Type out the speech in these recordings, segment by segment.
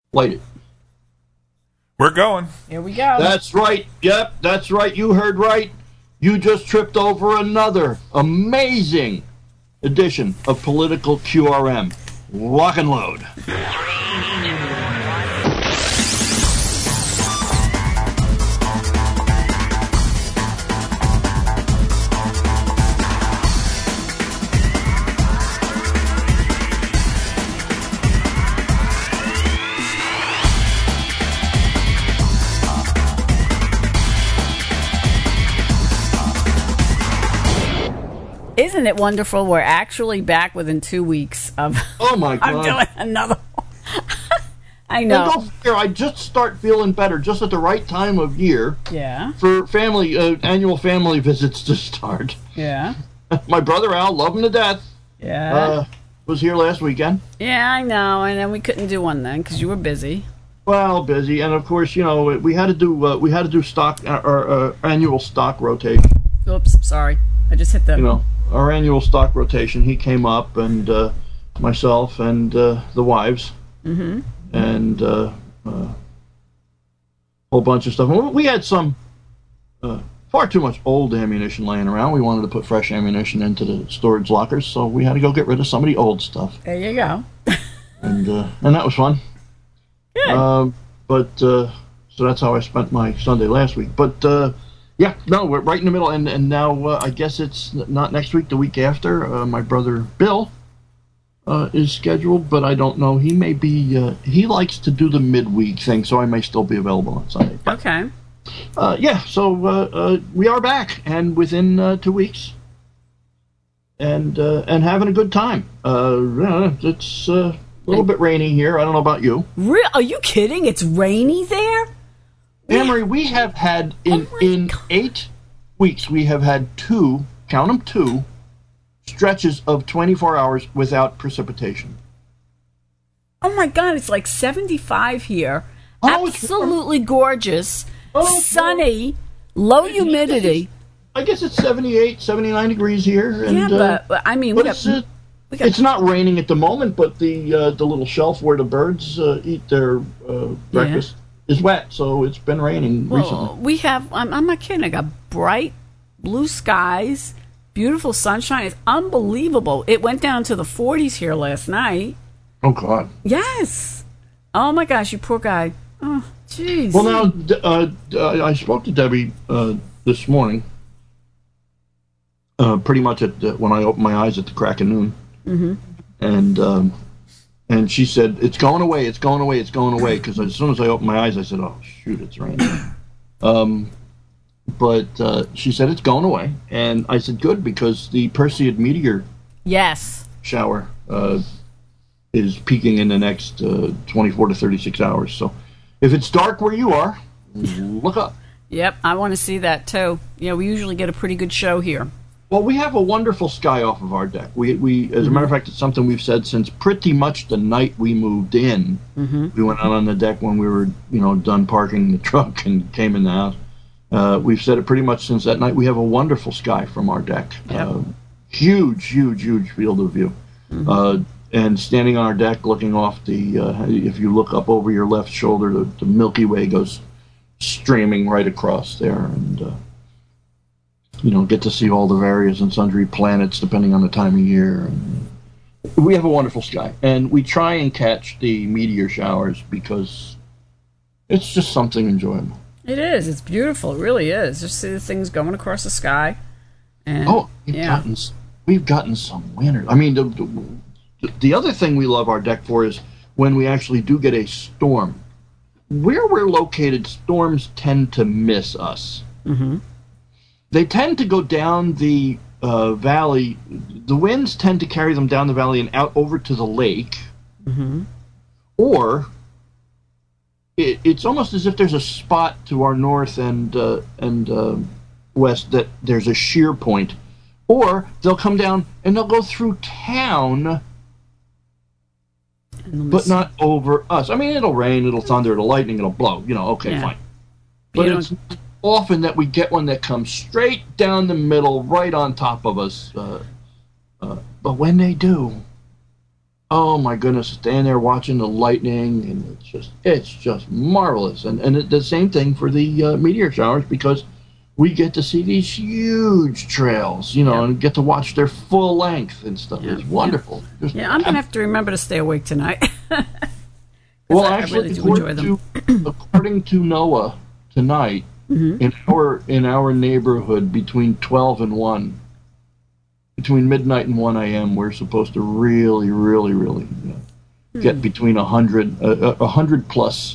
Light it. We're going. Here we go. That's right. Yep, that's right. You heard right. You just tripped over another amazing edition of Political QRM. Lock and load. Isn't it wonderful? We're actually back within 2 weeks of. Oh my God! I'm doing another one. I know. Well, go figure, I just start feeling better just at the right time of year. Yeah. For family annual family visits to start. Yeah. My brother Al, love him to death. Yeah. Was here last weekend. Yeah, I know, and then we couldn't do one then because you were busy. Well, busy, and of course, you know, we had to do stock our annual stock rotation. Oops, sorry, I just hit the. You know, our annual stock rotation. He came up, and myself and the wives, and a whole bunch of stuff. We had some far too much old ammunition laying around. We wanted to put fresh ammunition into the storage lockers, so we had to go get rid of some of the old stuff. There you go. and that was fun. Good. So that's how I spent my Sunday last week. But yeah, no, we're right in the middle, and now I guess it's not next week, the week after. My brother Bill is scheduled, but I don't know. He may be. He likes to do the midweek thing, so I may still be available on Sunday. But, okay. yeah, so we are back, and within 2 weeks, and having a good time. It's a little bit rainy here. I don't know about you. Are you kidding? It's rainy there? Amory, we have had in 8 weeks, we have had two stretches of 24 hours without precipitation. Oh my God, it's like 75 here. Oh, absolutely gorgeous. Oh, sunny, low humidity. I guess it's 78, 79 degrees here. And, yeah, but I mean, it's not raining at the moment, but the little shelf where the birds eat their breakfast is wet, so it's been raining recently. We have, I'm not kidding, I got bright blue skies, beautiful sunshine. It's unbelievable. It went down to the 40s here last night. Oh, God. Yes. Oh, my gosh, you poor guy. Oh, jeez. Well, now, I spoke to Debbie this morning, pretty much when I opened my eyes at the crack of noon. Mm-hmm. And she said, it's going away, it's going away, it's going away, because as soon as I opened my eyes, I said, oh, shoot, it's raining. But she said, it's going away. And I said, good, because the Perseid meteor shower is peaking in the next 24 to 36 hours. So if it's dark where you are, look up. Yep, I want to see that, too. You know, we usually get a pretty good show here. Well, we have a wonderful sky off of our deck. We as a matter of fact, it's something we've said since pretty much the night we moved in. Mm-hmm. We went out on the deck when we were, done parking the truck and came in the house. We've said it pretty much since that night. We have a wonderful sky from our deck. Yep. Huge field of view. Mm-hmm. And standing on our deck, looking off if you look up over your left shoulder, the Milky Way goes streaming right across there, and get to see all the various and sundry planets depending on the time of year. And we have a wonderful sky, and we try and catch the meteor showers because it's just something enjoyable. It is. It's beautiful. It really is. Just see the things going across the sky. And, we've gotten some winners. I mean, the other thing we love our deck for is when we actually do get a storm. Where we're located, storms tend to miss us. Mm-hmm. They tend to go down the valley. The winds tend to carry them down the valley and out over to the lake. Mm-hmm. Or it's almost as if there's a spot to our north and west that there's a shear point. Or they'll come down and they'll go through town, but not over us. I mean, it'll rain, it'll thunder, it'll lightning, it'll blow. Fine. But it's often that we get one that comes straight down the middle, right on top of us. But when they do, Oh my goodness, stand there watching the lightning, and it's just marvelous. And the same thing for the meteor showers, because we get to see these huge trails, and get to watch their full length and stuff. It's wonderful. Yeah, I'm gonna have to remember to stay awake tonight. Well, I actually, really do enjoy them. according to NOAA tonight, in our neighborhood, between 12 and 1, between midnight and 1 a.m., we're supposed to really, really, really get between 100 plus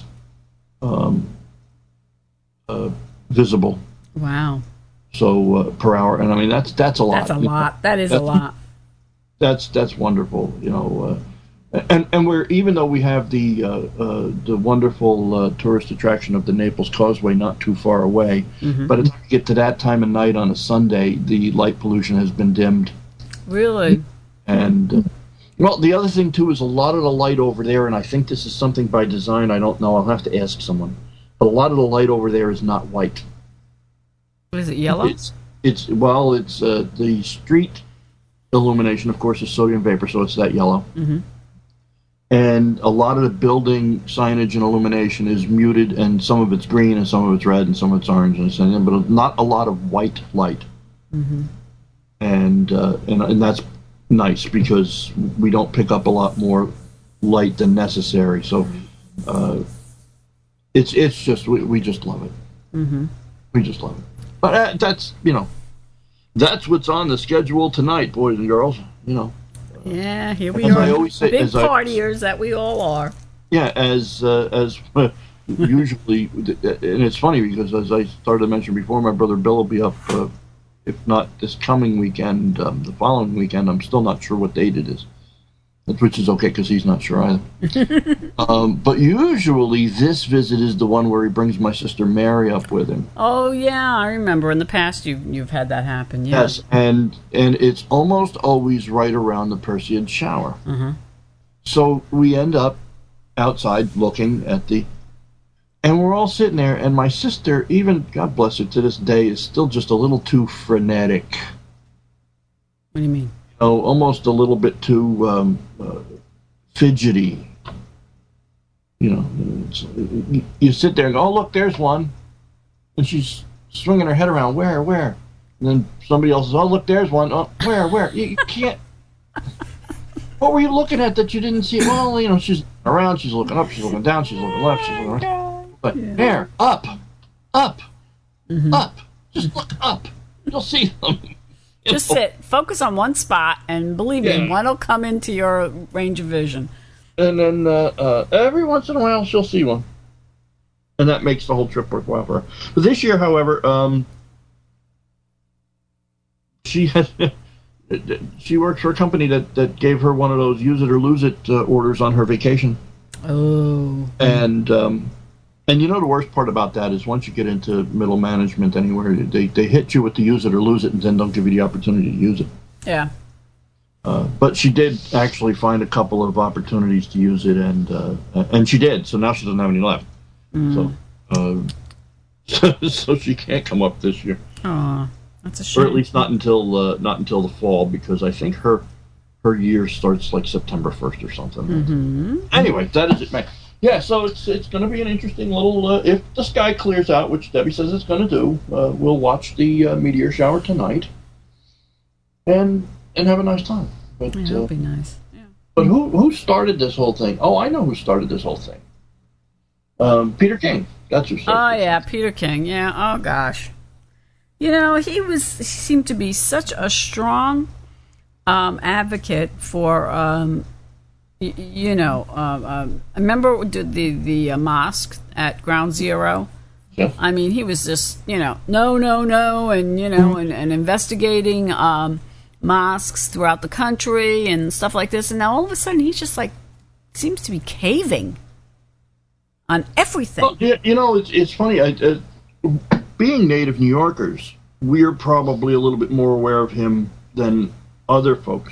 visible. Wow. So per hour, and I mean that's a lot. That's a lot. That is a lot. That's wonderful, and we're, even though we have the wonderful tourist attraction of the Naples Causeway not too far away, by the time you get to that time of night on a Sunday, the light pollution has been dimmed. Really? And well, the other thing too is a lot of the light over there, and I think this is something by design. I don't know. I'll have to ask someone. But a lot of the light over there is not white. Is it yellow? It's the street illumination, of course, is sodium vapor, so it's that yellow. And a lot of the building signage and illumination is muted, and some of it's green, and some of it's red, and some of it's orange, but not a lot of white light. And that's nice, because we don't pick up a lot more light than necessary. So it's just we just love it. We just love it. But that's what's on the schedule tonight, boys and girls. Yeah, here we As are. I always say, big partiers that we all are. Yeah, as usually, and it's funny because, as I started to mention before, my brother Bill will be up, if not this coming weekend, the following weekend. I'm still not sure what date it is, which is okay because he's not sure either. But usually this visit is the one where he brings my sister Mary up with him. Oh yeah, I remember in the past you've had that happen. Yeah. Yes, and it's almost always right around the Perseid shower. So we end up outside looking at and we're all sitting there, and my sister, even, God bless her, to this day, is still just a little too frenetic. What do you mean? Almost a little bit too fidgety. You sit there and go, oh, look, there's one. And she's swinging her head around, where? And then somebody else says, oh, look, there's one. Oh, where? You can't. What were you looking at that you didn't see? Well, she's around, she's looking up, she's looking down, she's looking left, she's looking right. But there, up. Just look up. You'll see them. Just sit, focus on one spot, and believe me, one will come into your range of vision. And then every once in a while, she'll see one. And that makes the whole trip worthwhile for her. But this year, however, she works for a company that gave her one of those use it or lose it orders on her vacation. Oh. And the worst part about that is once you get into middle management anywhere, they hit you with the use it or lose it, and then don't give you the opportunity to use it. Yeah. But she did actually find a couple of opportunities to use it, and she did. So now she doesn't have any left. So she can't come up this year. Oh, that's a shame. Or at least not until the fall, because I think her year starts like September 1st or something. Anyway, that is it, man. Yeah, so it's going to be an interesting little. If the sky clears out, which Debbie says it's going to do, we'll watch the meteor shower tonight, and have a nice time. But it'll be nice. Yeah. But who started this whole thing? Oh, I know who started this whole thing. Peter King. That's who started. Oh yeah, Peter King. Yeah. Oh gosh. He seemed to be such a strong advocate for. I remember the mosque at Ground Zero. Yeah. I mean, he was just no, and and investigating mosques throughout the country and stuff like this. And now all of a sudden, he's just like seems to be caving on everything. Well, it's funny. Being native New Yorkers, we're probably a little bit more aware of him than other folks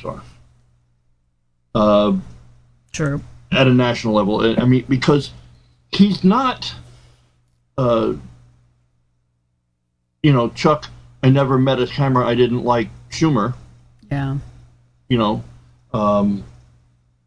are. True. At a national level, I mean, because he's not, Chuck. I never met a camera I didn't like Schumer. Yeah.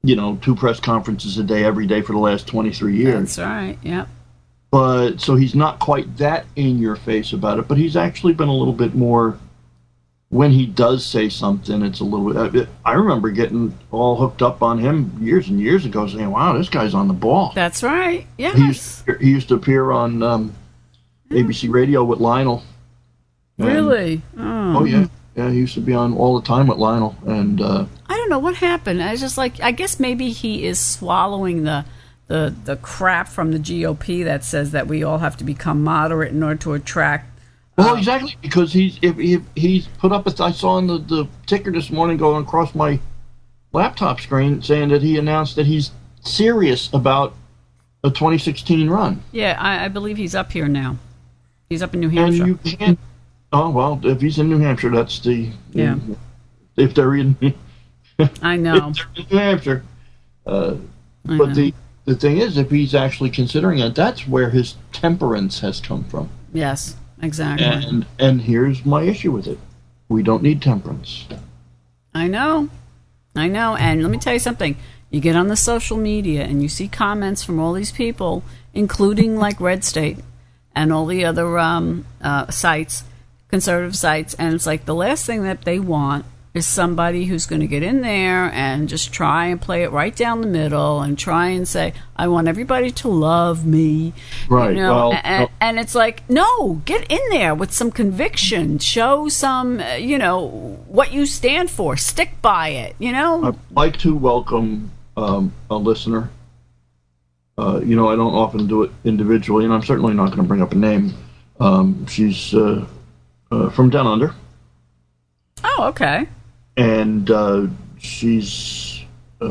2 press conferences a day, every day for the last 23 years. That's right. Yep. But so he's not quite that in your face about it, but he's actually been a little bit more. When he does say something, it's a little bit. I remember getting all hooked up on him years and years ago, saying, "Wow, this guy's on the ball." That's right. Yes. He used to appear on ABC Radio with Lionel. Really? Oh yeah. Yeah, he used to be on all the time with Lionel, and I don't know what happened. I was just like, I guess maybe he is swallowing the crap from the GOP that says that we all have to become moderate in order to attract. Well, exactly, because he's put up. I saw on the ticker this morning going across my laptop screen saying that he announced that he's serious about a 2016 run. Yeah, I believe he's up here now. He's up in New Hampshire. And you can't. Oh well, if he's in New Hampshire, that's the. Yeah. If they're in. I know. If they're in New Hampshire, but the thing is, if he's actually considering it, that's where his temperance has come from. Yes. Exactly. And here's my issue with it. We don't need temperance. I know. And let me tell you something. You get on the social media and you see comments from all these people, including like Red State and all the other sites, conservative sites, and it's like the last thing that they want is somebody who's going to get in there and just try and play it right down the middle and try and say, I want everybody to love me. Right. And it's like, no, get in there with some conviction. Show some, what you stand for. Stick by it, I'd like to welcome a listener. I don't often do it individually, and I'm certainly not going to bring up a name. She's from down under. Oh, okay. And she's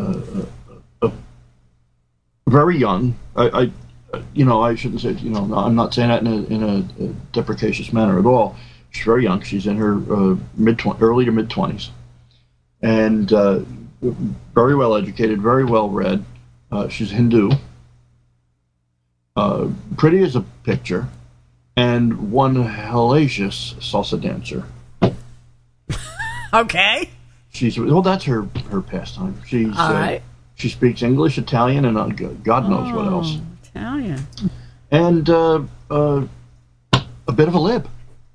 very young. I shouldn't say. I'm not saying that in a deprecacious manner at all. She's very young. She's in her early to mid 20s, and very well educated, very well read. She's Hindu, pretty as a picture, and one hellacious salsa dancer. Okay. That's her pastime. She's all right. She speaks English, Italian, and God knows what else. Italian. And a bit of a lib.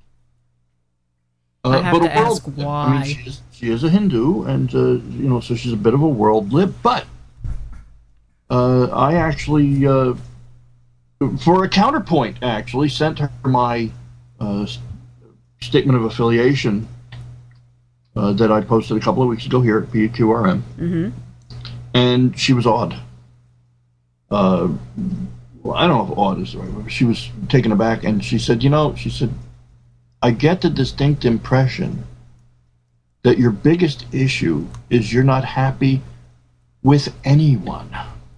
I have to ask why. I mean, she is a Hindu, and so she's a bit of a world lib. But I actually, for a counterpoint, actually sent her my statement of affiliation. That I posted a couple of weeks ago here at PQRM. Mm-hmm. And she was awed. I don't know if awed is the right word. She was taken aback, and she said, I get the distinct impression that your biggest issue is you're not happy with anyone.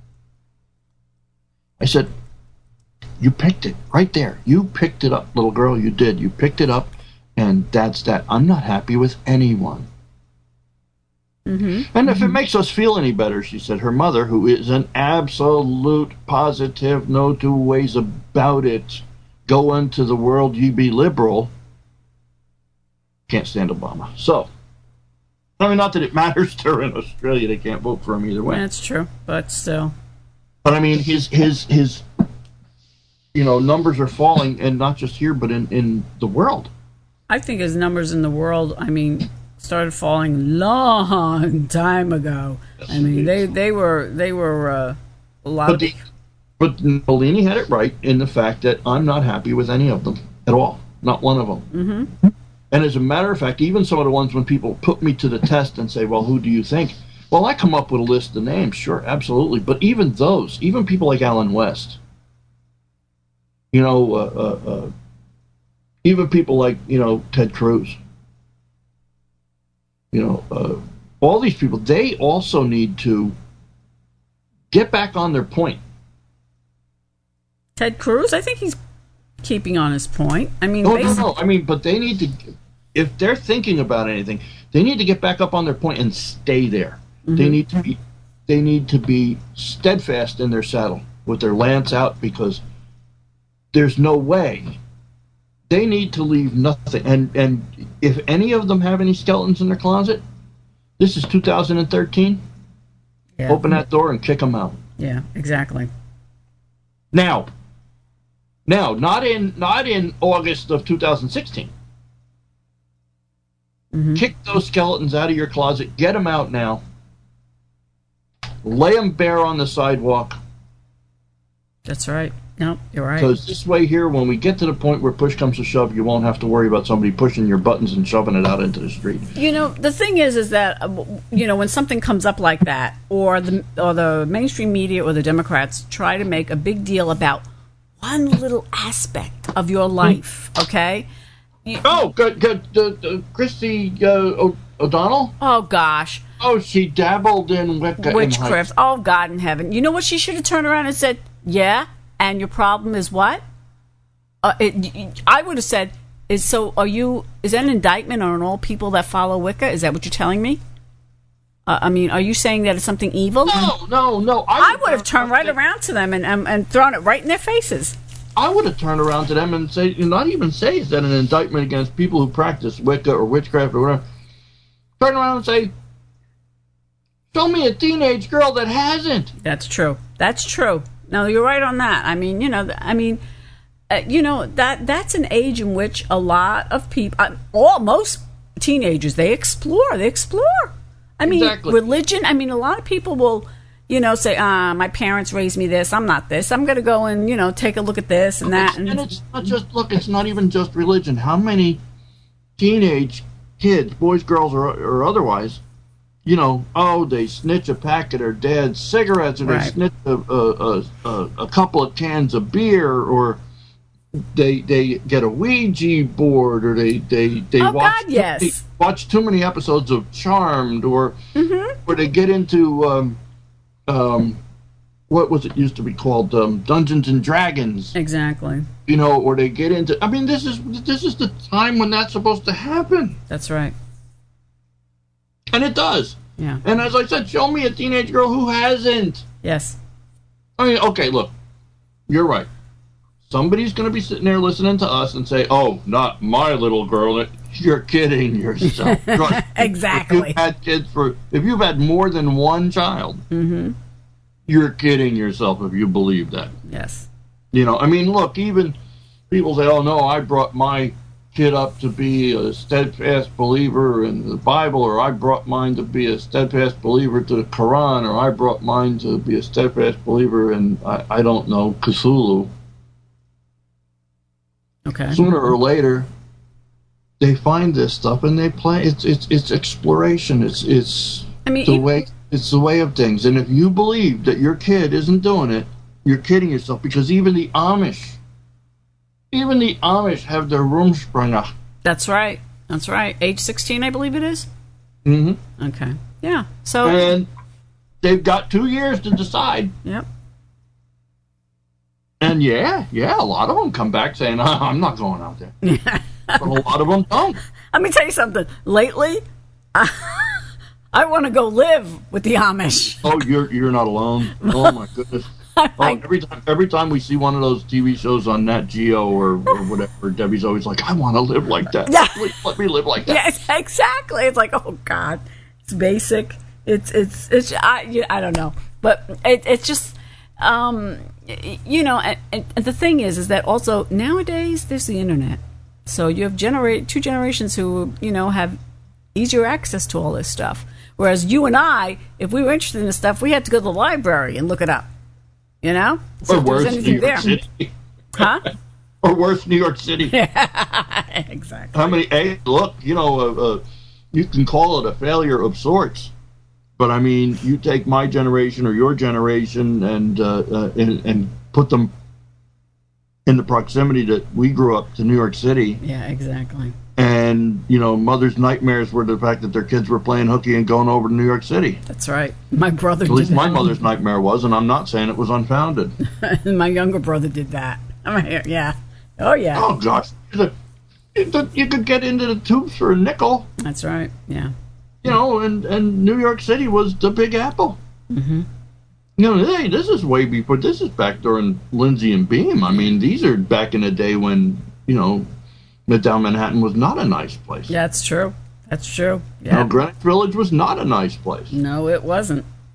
I said, you picked it right there. You picked it up, little girl, you did. You picked it up. And that's that. I'm not happy with anyone. Mm-hmm. And if it makes us feel any better, she said, her mother, who is an absolute positive, no two ways about it, go into the world, ye be liberal, can't stand Obama. So, I mean, not that it matters to her in Australia. They can't vote for him either way. That's true, but still. But I mean, his numbers are falling, and not just here, but in the world. I think his numbers in the world, started falling long time ago. Yes, they were a lot of. But Bellini had it right in the fact that I'm not happy with any of them at all, not one of them. Mm-hmm. And as a matter of fact, even some of the ones when people put me to the test and say, "Well, who do you think?" Well, I come up with a list of names, sure, absolutely. But even those, even people like Alan West, even people like, Ted Cruz, all these people, they also need to get back on their point. Ted Cruz, I think he's keeping on his point. No. But they need to, if they're thinking about anything, they need to get back up on their point and stay there. Mm-hmm. They need to be steadfast in their saddle with their lance out, because there's no way. They need to leave nothing. And if any of them have any skeletons in their closet, this is 2013. Yeah. Open that door and kick them out. Yeah, exactly. Now, not in August of 2016. Mm-hmm. Kick those skeletons out of your closet. Get them out now. Lay them bare on the sidewalk. That's right. No, you're right. Because this way here, when we get to the point where push comes to shove, you won't have to worry about somebody pushing your buttons and shoving it out into the street. You know, the thing is that when something comes up like that, or the mainstream media or the Democrats try to make a big deal about one little aspect of your life, okay? Good. Christy O'Donnell? Oh, gosh. Oh, she dabbled in witchcraft. Oh, God in heaven. You know what she should have turned around and said? Yeah, and your problem is what? I would have said, is that an indictment on all people that follow Wicca? Is that what you're telling me? Are you saying that it's something evil? No. I would have turned right around to them and thrown it right in their faces. I would have turned around to them and not even say is that an indictment against people who practice Wicca or witchcraft or whatever. Turn around and say, show me a teenage girl that hasn't. That's true. No, you're right on that. That's an age in which a lot of people, most teenagers, they explore. Exactly. Religion. A lot of people will, say, my parents raised me this. I'm not this. I'm going to go and, take a look at this and that. And it's not just, it's not even just religion. How many teenage kids, boys, girls, or otherwise, they snitch a pack of their dad's cigarettes, or they snitch a couple of cans of beer, or they get a Ouija board, or they watch too many episodes of Charmed, or they get into what was it used to be called, Dungeons and Dragons. Exactly. Or they get into. This is the time when that's supposed to happen. That's right. And it does. Yeah. And as I said, show me a teenage girl who hasn't. Yes. Okay, look. You're right. Somebody's going to be sitting there listening to us and say, oh, not my little girl. You're kidding yourself. Exactly. If you've had more than one child, you're kidding yourself if you believe that. Yes. Look, even people say, oh, no, I brought my kid up to be a steadfast believer in the Bible, or I brought mine to be a steadfast believer to the Quran, or I brought mine to be a steadfast believer in, I don't know, Cthulhu. Okay. Sooner or later, they find this stuff and they play. It's exploration. It's the way of things. And if you believe that your kid isn't doing it, you're kidding yourself, because even the Amish have their Rumspringa. That's right. Age 16, I believe it is. Mm-hmm. Okay. Yeah. And they've got 2 years to decide. Yep. And a lot of them come back saying, I'm not going out there. But a lot of them don't. Let me tell you something. Lately, I want to go live with the Amish. Oh, you're not alone. Oh my goodness. Every time we see one of those TV shows on Nat Geo or whatever, Debbie's always like, I want to live like that. Please let me live like that. Yes, exactly. It's like, oh God, it's basic. It's I don't know, but it's just and the thing is that also nowadays there's the internet, so you have two generations who have easier access to all this stuff. Whereas you and I, if we were interested in this stuff, we had to go to the library and look it up. So or worse, New York City. Huh? Or worse, New York City. Exactly. How many? Look, you can call it a failure of sorts, but you take my generation or your generation and put them in the proximity that we grew up to New York City. Yeah, exactly. And, mothers' nightmares were the fact that their kids were playing hooky and going over to New York City. That's right. My brother did that. At least my mother's nightmare was, and I'm not saying it was unfounded. My younger brother did that. Yeah. Oh, yeah. Oh, gosh. You could get into the tubes for a nickel. That's right. Yeah. And New York City was the Big Apple. Mm-hmm. Hey, this is way before. This is back during Lindsay and Beam. These are back in the day when, Midtown Manhattan was not a nice place. Yeah, that's true. Yeah. Greenwich Village was not a nice place. No, it wasn't.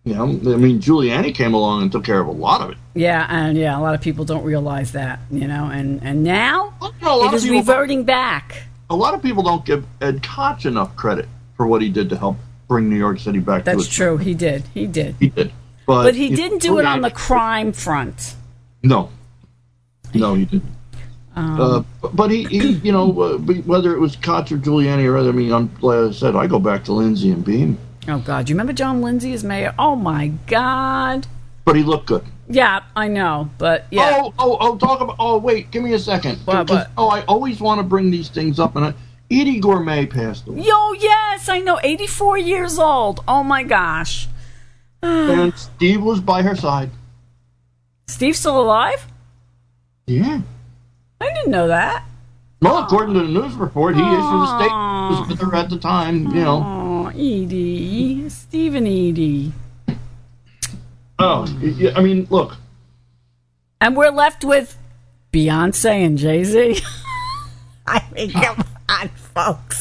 You know, I mean, Giuliani came along and took care of a lot of it. Yeah, and a lot of people don't realize that, and now Well, you know, it is reverting back. A lot of people don't give Ed Koch enough credit for what he did to help bring New York City back to its... That's true. He did. He did. But he didn't do it on the crime front. No, he didn't. But he whether it was Koch or Giuliani or other, I mean, like I said, I go back to Lindsay and Beam. Oh, God. Do you remember John Lindsay as mayor? Oh, my God. But he looked good. Yeah, I know, but yeah. Talk about... Oh, wait, give me a second. What? I always want to bring these things up, and Edie Gourmet passed away. Yo, yes, I know, 84 years old. Oh, my gosh. And Steve was by her side. Steve's still alive? Yeah. I didn't know that. Well, according to the news report, he issued a statement. Was with her at the time, Oh, Edie. Steve and Edie. Oh, I mean, look. And we're left with Beyonce and Jay-Z. I mean, come on, folks.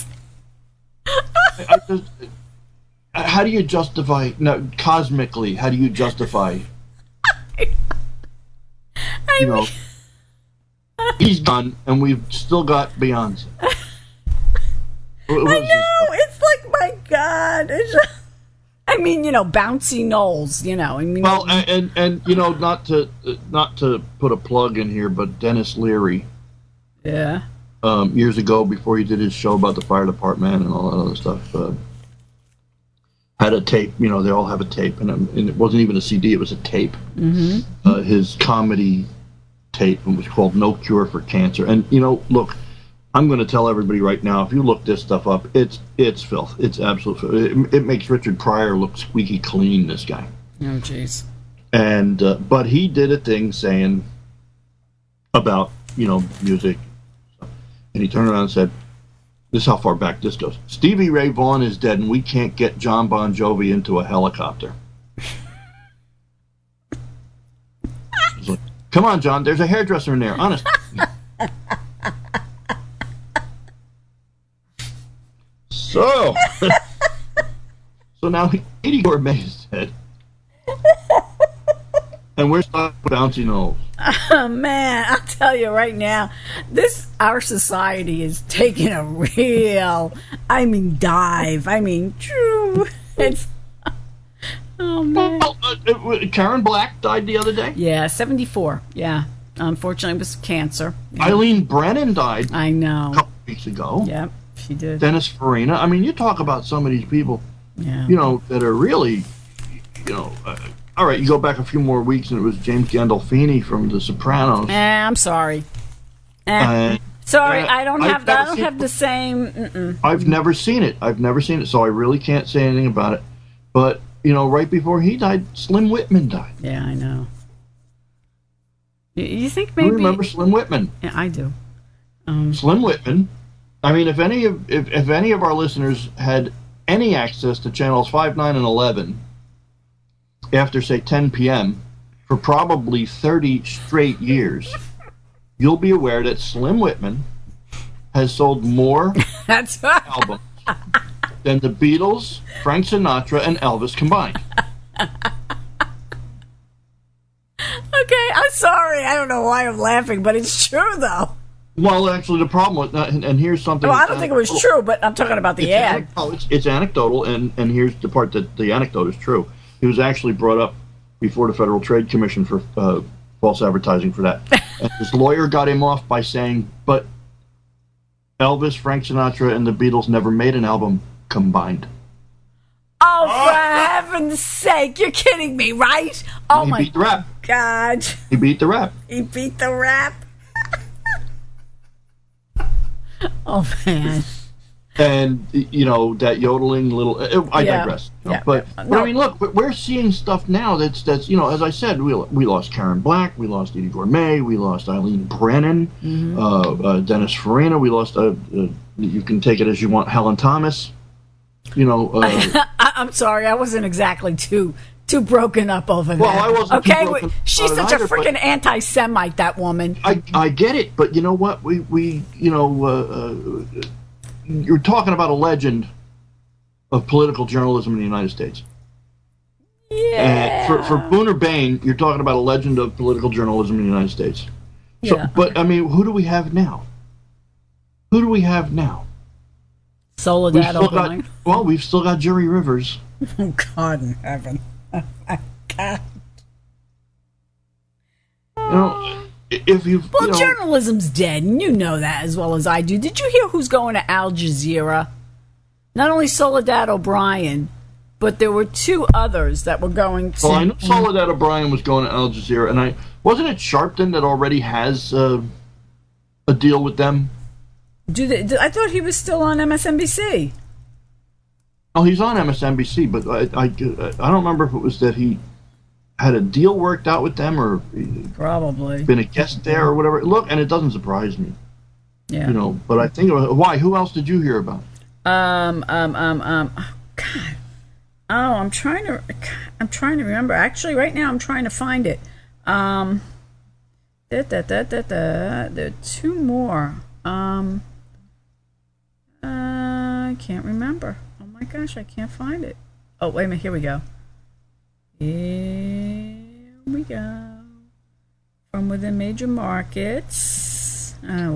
How do you justify... No, cosmically, how do you justify... He's gone, and we've still got Beyonce. I know, it's like, my God. I mean, bouncy knolls, I mean... Well, and not to put a plug in here, but Dennis Leary... Yeah? Years ago, before he did his show about the fire department and all that other stuff, had a tape. They all have a tape, and it wasn't even a CD; it was a tape. Mm-hmm. His comedy tape was called "No Cure for Cancer." And look, I'm going to tell everybody right now: if you look this stuff up, it's filth. It's absolute filth. It makes Richard Pryor look squeaky clean. This guy. Oh, jeez. And but he did a thing saying about music. And he turned around and said, this is how far back this goes. Stevie Ray Vaughan is dead, and we can't get John Bon Jovi into a helicopter. Like, come on, John, there's a hairdresser in there, honest. So now Edie Gourmet is dead. And we're stuck with bouncy knolls. Oh, man, I'll tell you right now, our society is taking a real, dive. True. It's, oh, man. Well, Karen Black died the other day? Yeah, 74. Yeah. Unfortunately, it was cancer. Yeah. Eileen Brennan died. I know. A couple weeks ago. Yep, she did. Dennis Farina. You talk about some of these people, that are really, all right, you go back a few more weeks, and it was James Gandolfini from The Sopranos. I'm sorry. Sorry, I don't have the same. Mm-mm. I've never seen it. So I really can't say anything about it. But right before he died, Slim Whitman died. Yeah, I know. You think maybe? You remember Slim Whitman? Yeah, I do. Slim Whitman. If any of our listeners had any access to channels 5, 9, and 11. After, say, 10 p.m., for probably 30 straight years, you'll be aware that Slim Whitman has sold more albums than the Beatles, Frank Sinatra, and Elvis combined. Okay, I'm sorry. I don't know why I'm laughing, but it's true, though. Well, actually, the problem with that, and here's something... Well, I don't think it was true, but I'm talking about the ad. It's anecdotal, and here's the part that the anecdote is true. He was actually brought up before the Federal Trade Commission for false advertising for that. And his lawyer got him off by saying, but Elvis, Frank Sinatra, and the Beatles never made an album combined. Oh, for heaven's sake, you're kidding me, right? Oh, he beat the rap. God. He beat the rap. He beat the rap. Oh, man. And, that yodeling little... I digress. But look, we're seeing stuff now that's as I said, we lost Karen Black, we lost Edie Gourmet, we lost Eileen Brennan, Dennis Farina, we lost, you can take it as you want, Helen Thomas. I'm sorry, I wasn't exactly too broken up over that. Well, I wasn't too broken up she's such a freaking anti-Semite, that woman. I get it, but you know what? You're talking about a legend of political journalism in the United States. Yeah. And for Boone or Bain, you're talking about a legend of political journalism in the United States. So, Yeah. but I mean, who do we have now? Who do we have now? Soledad O'Brien. We've still got Jerry Rivers. Oh, God in heaven. Oh, my God. You know, if you Well, you know, journalism's dead, and you know that as well as I do. Did you hear who's going to Al Jazeera? Not only Soledad O'Brien, but there were two others that were going to... Well, I know Soledad O'Brien was going to Al Jazeera, and wasn't it Sharpton that already has a deal with them? I thought he was still on MSNBC. Oh, he's on MSNBC, but I don't remember if it was that he had a deal worked out with them or Probably been a guest there or whatever. Look, and it doesn't surprise me. Yeah. You know, but I think why? Who else did you hear about? Oh, God. Oh, I'm trying to remember. Actually, right now I'm trying to find it. There are two more. I can't remember. Oh my gosh, I can't find it. Oh, wait a minute. Here we go. Here we go. From within major markets.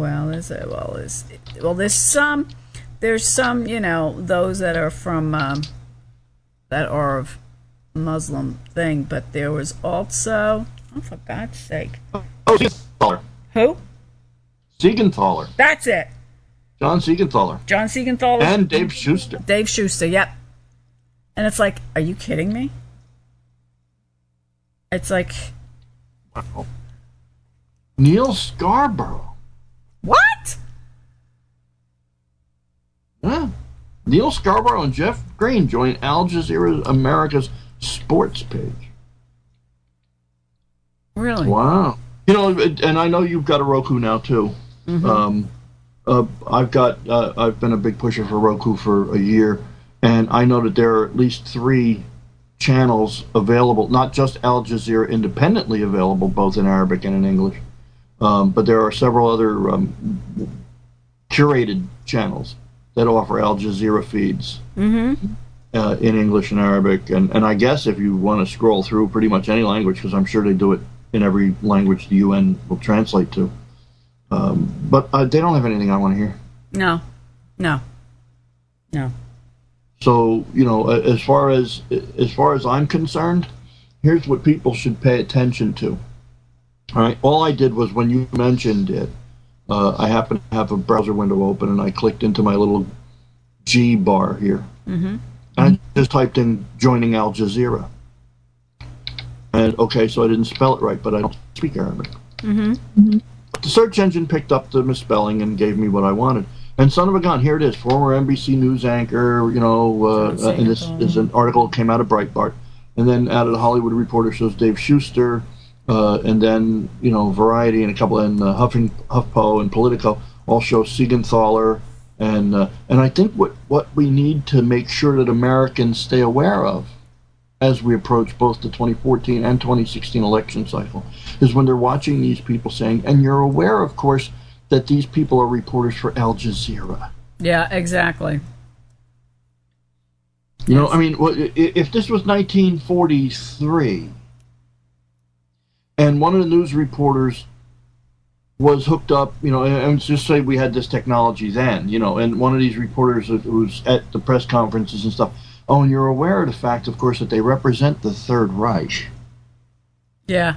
There's some, you know, those that are from, that are of Muslim thing, but there was also, oh, for God's sake. Oh, Siegenthaler. Who? Siegenthaler. That's it. John Siegenthaler. John Siegenthaler. And Dave Schuster. Dave Schuster, yep. And it's like, are you kidding me? It's like... Wow. Neil Scarborough. What? Yeah. Neil Scarborough and Jeff Green join Al Jazeera America's sports page. Really? Wow. You know, and I know you've got a Roku now too. Mm-hmm. I've been a big pusher for Roku for a year, and I know that there are at least 3 channels available, not just Al Jazeera independently available, both in Arabic and in English, but there are several other curated channels that offer Al Jazeera feeds in English and Arabic, and I guess if you want to scroll through pretty much any language, because I'm sure they do it in every language the UN will translate to. But they don't have anything I want to hear. No. So, you know, as far as I'm concerned, here's what people should pay attention to. All right, all I did was when you mentioned it, I happened to have a browser window open, and I clicked into my little G bar here. Mm-hmm. And I just typed in joining Al Jazeera. And, okay, so I didn't spell it right, but I don't speak Arabic. Mm-hmm. Mm-hmm. The search engine picked up the misspelling and gave me what I wanted. And son of a gun, here it is, former NBC News anchor, you know, and this is an article that came out of Breitbart. And then out of the Hollywood Reporter shows Dave Schuster, and then, you know, Variety and a couple, and HuffPo and Politico all show Siegenthaler. And I think what we need to make sure that Americans stay aware of as we approach both the 2014 and 2016 election cycle is when they're watching these people saying, and you're aware, of course, that these people are reporters for Al Jazeera. Yeah, exactly. You know, I mean, if this was 1943 and one of the news reporters was hooked up, you know, and just say we had this technology then, you know, and one of these reporters who's at the press conferences and stuff, oh, and you're aware of the fact, of course, that they represent the Third Reich. Yeah.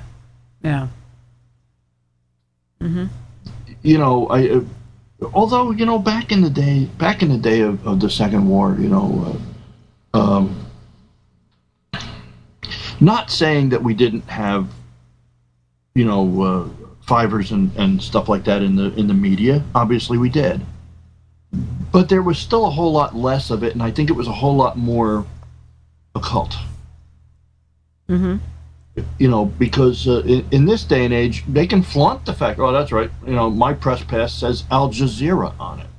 Mm-hmm. You know, although, you know, back in the day of the Second War, you know, not saying that we didn't have, you know, fivers and stuff like that in the media. Obviously, we did, but there was still a whole lot less of it, and I think it was a whole lot more occult. Mm-hmm. You know, because in this day and age, they can flaunt the fact, oh, that's right, you know, my press pass says Al Jazeera on it.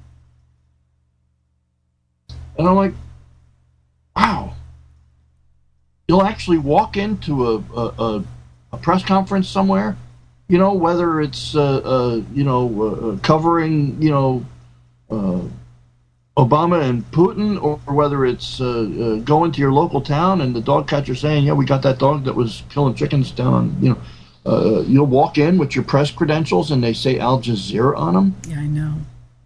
And I'm like, wow. You'll actually walk into a press conference somewhere, you know, whether it's, covering, you know, Obama and Putin, or whether it's going to your local town and the dog catcher saying, "Yeah, we got that dog that was killing chickens down on," you'll walk in with your press credentials and they say Al Jazeera on them. Yeah, I know.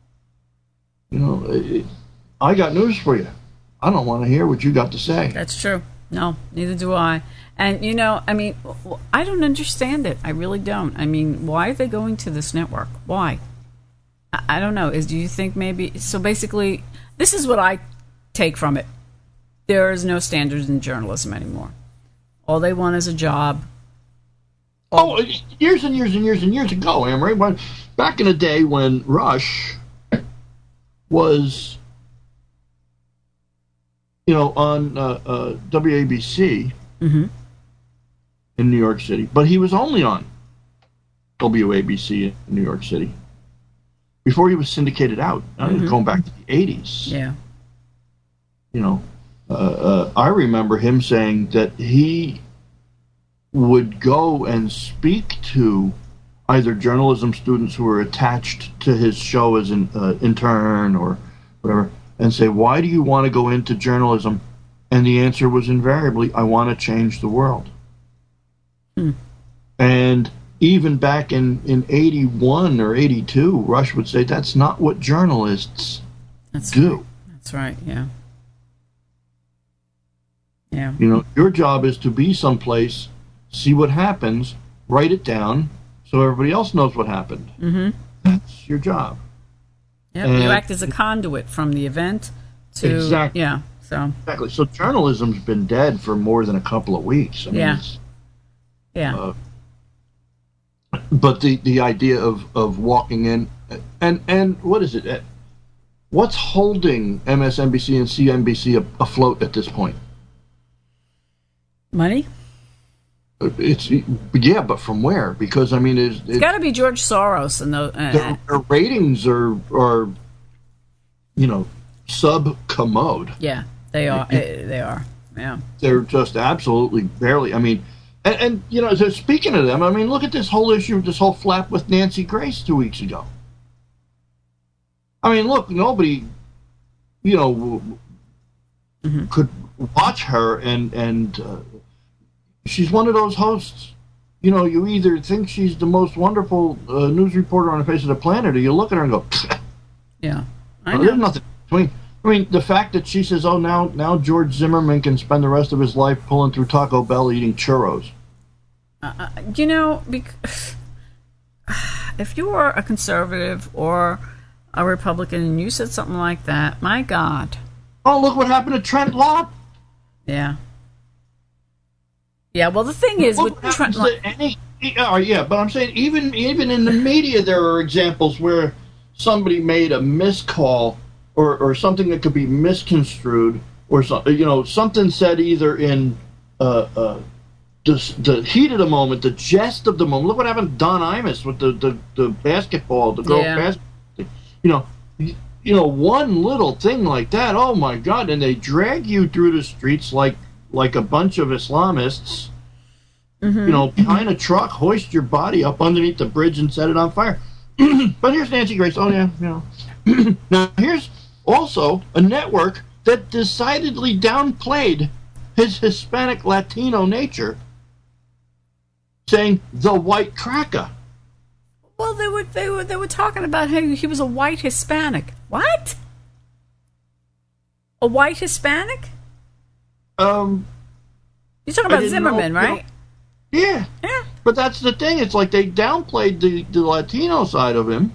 I got news for you. I don't want to hear what you got to say. That's true. No, neither do I. And, I don't understand it. I really don't. I mean, why are they going to this network? Why? I don't know. Do you think maybe... So basically, this is what I take from it. There is no standards in journalism anymore. All they want is a job. Years and years and years and years ago, Amory, back in the day when Rush was... on WABC in New York City, but he was only on WABC in New York City before he was syndicated out. Going back to the 80s. Yeah. I remember him saying that he would go and speak to either journalism students who were attached to his show as an intern or whatever, and say, "Why do you want to go into journalism?" And the answer was invariably, "I want to change the world." And even back in 81 or 82, Rush would say, "That's not what journalists do." Right. That's right, yeah. Yeah. Your job is to be someplace, see what happens, write it down, so everybody else knows what happened. That's your job. Yep, you act as a conduit from the event to... Exactly. Yeah, so... Exactly. So journalism's been dead for more than a couple of weeks. I mean, yeah. But the idea of walking in... And what is it? What's holding MSNBC and CNBC afloat at this point? Money? But from where? Because it's got to be George Soros and their ratings are sub-commode. Yeah, they are. They are. Yeah, they're just absolutely barely. And so speaking of them, look at this whole issue, this whole flap with Nancy Grace 2 weeks ago. Look, nobody, could watch her and. She's one of those hosts, you either think she's the most wonderful news reporter on the face of the planet, or you look at her and go, yeah, I know. There's nothing between. The fact that she says, now George Zimmerman can spend the rest of his life pulling through Taco Bell eating churros. If you were a conservative or a Republican and you said something like that, my God. Oh, look what happened to Trent Lott. Yeah. Yeah, well, the thing is, with Trent... but I'm saying even in the media there are examples where somebody made a miscall or something that could be misconstrued, or something said either in the heat of the moment, the jest of the moment. Look what happened to Don Imus with the basketball, the girls' basketball. One little thing like that, oh my God, and they drag you through the streets like a bunch of Islamists, behind a truck, hoist your body up underneath the bridge and set it on fire. But here's Nancy Grace. Oh, yeah, Now, here's also a network that decidedly downplayed his Hispanic Latino nature, saying the white cracker. Well, they were talking about how he was a white Hispanic. What? A white Hispanic? You're talking about Zimmerman, right? Yeah. But that's the thing. It's like they downplayed the Latino side of him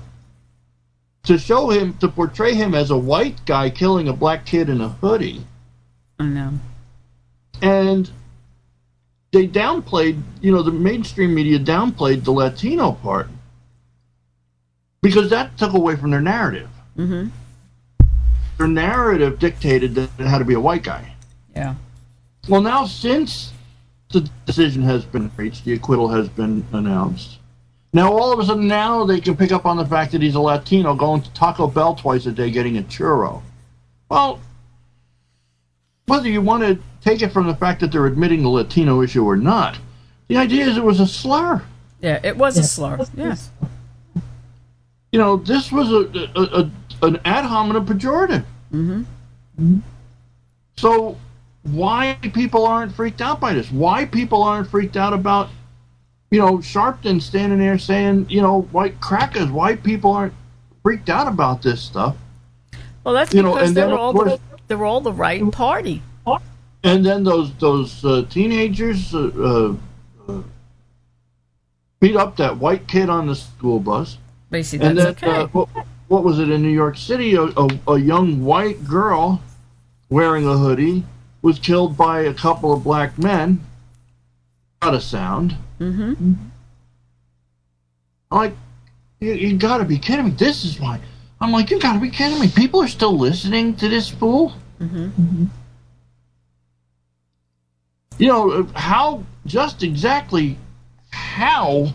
to portray him as a white guy killing a black kid in a hoodie. I know. And they downplayed, the mainstream media downplayed the Latino part because that took away from their narrative. Their narrative dictated that it had to be a white guy. Yeah. Well, now since the decision has been reached, the acquittal has been announced, now all of a sudden now they can pick up on the fact that he's a Latino going to Taco Bell twice a day getting a churro. Well, whether you want to take it from the fact that they're admitting the Latino issue or not, the idea is it was a slur. Yeah, it was a slur. Yes. This was an ad hominem pejorative. So why people aren't freaked out by this? Why people aren't freaked out about, Sharpton standing there saying, white crackers? Why people aren't freaked out about this stuff? Well, that's because they're all the right party. And then those teenagers beat up that white kid on the school bus. Basically, and that's then, okay. What was it in New York City? A young white girl wearing a hoodie was killed by a couple of black men. Not a sound. Mm-hmm. Like, you got to be kidding me. This is why. I'm like, you got to be kidding me. People are still listening to this fool? How, just exactly how...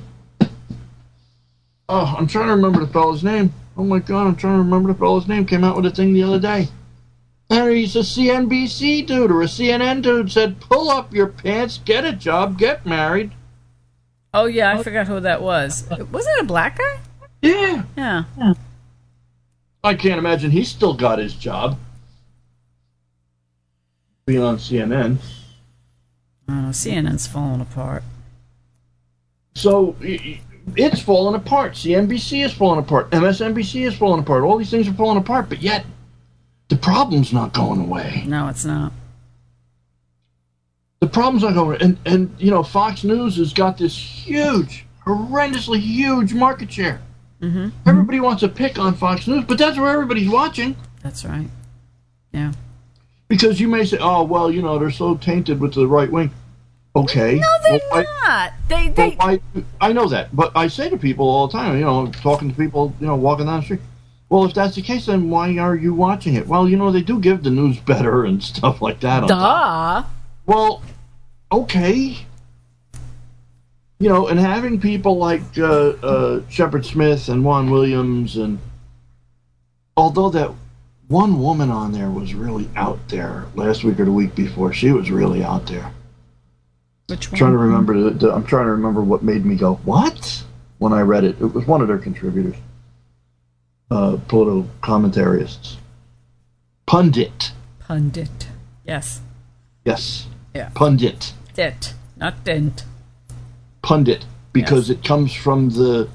Oh, I'm trying to remember the fellow's name. Oh my God, I'm trying to remember the fellow's name. Came out with a thing the other day. And he's a CNBC dude or a CNN dude said, pull up your pants, get a job, get married. Oh, yeah, I forgot who that was. Wasn't it a black guy? Yeah. Yeah. I can't imagine he's still got his job. Being on CNN. Oh, CNN's falling apart. So... It's falling apart. CNBC is falling apart. MSNBC is falling apart. All these things are falling apart, but yet the problem's not going away. No, it's not. The problem's not going away. And Fox News has got this huge, horrendously huge market share. Everybody wants to pick on Fox News, but that's where everybody's watching. That's right. Yeah. Because you may say, oh, well, they're so tainted with the right wing. Okay. No, they're not. I know that, but I say to people all the time, talking to people, walking down the street, well, if that's the case, then why are you watching it? Well, they do give the news better and stuff like that. Duh. Well, okay. And having people like Shepard Smith and Juan Williams, and although that one woman on there was really out there last week or the week before, she was really out there. Which one? I'm trying to remember what made me go, what? When I read it. It was one of their contributors. Political commentarists. Pundit. Yes. Yes. Yeah. Pundit. Dit. Not dent. Pundit. Because it comes from the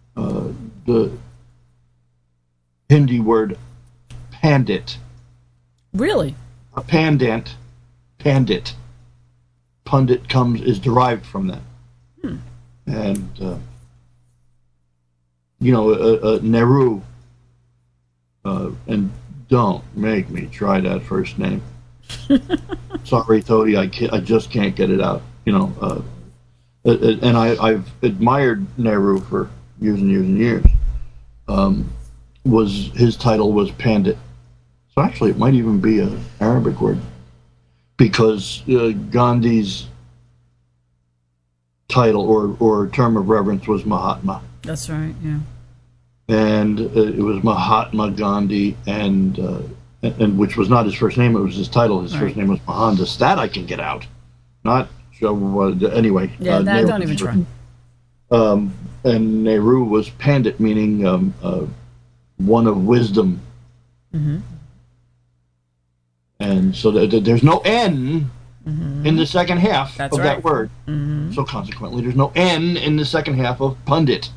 Hindi word pandit. Really? A pandant. Pandit. Pundit is derived from that. And Nehru, and don't make me try that first name. Sorry, Tony, I just can't get it out. And I've admired Nehru for years and years and years. His title was Pandit. So actually, it might even be an Arabic word. Because Gandhi's title or term of reverence was Mahatma. That's right, yeah. And it was Mahatma Gandhi, and which was not his first name, it was his title. His first name was Mohandas. That I can get out. Not, anyway. Yeah, don't even try. And Nehru was Pandit, meaning one of wisdom. And so there's no N in the second half of that word. So consequently, there's no N in the second half of pundit.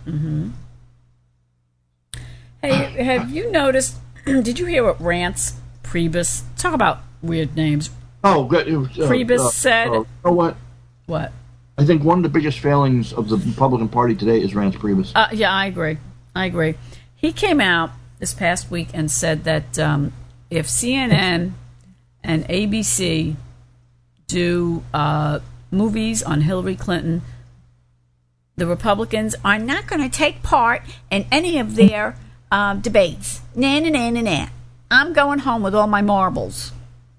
Hey, have you noticed, did you hear what Rance Priebus, talk about weird names. Oh, good. Priebus said... you know what? What? I think one of the biggest failings of the Republican Party today is Rance Priebus. Yeah, I agree. He came out this past week and said that if CNN and ABC do movies on Hillary Clinton, the Republicans are not going to take part in any of their debates. Nah. I'm going home with all my marbles.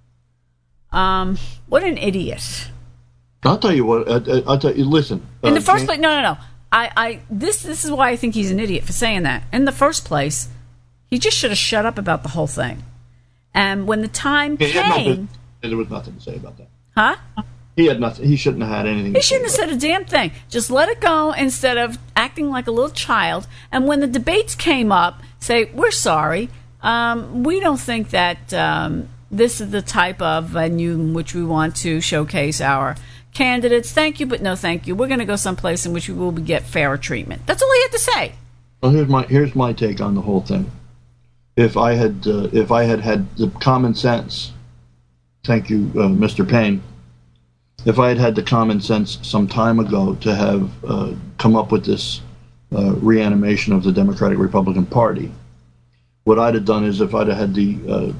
What an idiot. I'll tell you what. I'll tell you. Listen. In the first place, no. This is why I think he's an idiot for saying that. In the first place, he just should have shut up about the whole thing. And when the time came, there was nothing to say about that. Huh? He had nothing. He shouldn't have had anything. He shouldn't have said a damn thing. Just let it go instead of acting like a little child. And when the debates came up, say, we're sorry. We don't think that this is the type of venue in which we want to showcase our candidates. Thank you, but no thank you. We're going to go someplace in which we will get fairer treatment. That's all he had to say. Well, here's my take on the whole thing. If I had had the common sense, thank you, Mr. Payne. If I had had the common sense some time ago to have come up with this reanimation of the Democratic Republican Party, what I'd have done is, if I'd have had the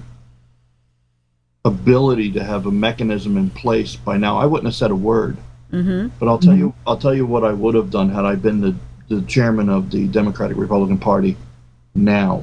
ability to have a mechanism in place by now, I wouldn't have said a word. Mm-hmm. But I'll tell you what I would have done had I been the chairman of the Democratic Republican Party now.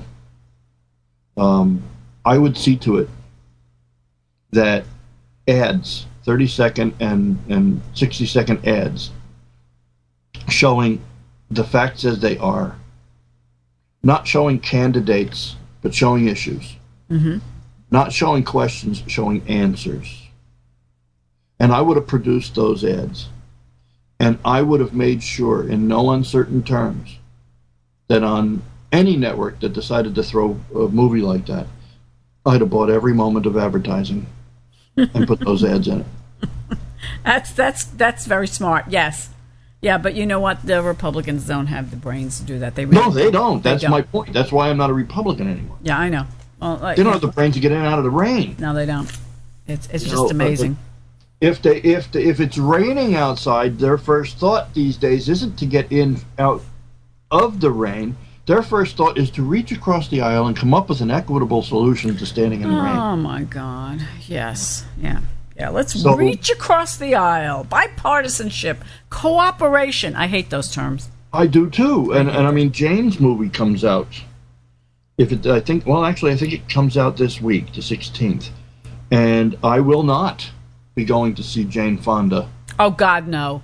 I would see to it that ads, 30-second and 60-second ads, showing the facts as they are, not showing candidates, but showing issues. Mm-hmm. Not showing questions, showing answers. And I would have produced those ads. And I would have made sure, in no uncertain terms, that on any network that decided to throw a movie like that, I'd have bought every moment of advertising and put those ads in it. That's very smart. Yes. Yeah, but you know what? The Republicans don't have the brains to do that. They really No, they don't. That's my point. That's why I'm not a Republican anymore. Yeah, I know. Well, they don't have the brains to get in and out of the rain. No, they don't. It's just amazing. If it's raining outside, their first thought these days isn't to get out of the rain. Their first thought is to reach across the aisle and come up with an equitable solution to standing in the rain. Oh my God! Yes, yeah. Let's reach across the aisle. Bipartisanship, cooperation. I hate those terms. I do too. And I mean, Jane's movie comes out. I think it comes out this week, the 16th, and I will not be going to see Jane Fonda. Oh God, no.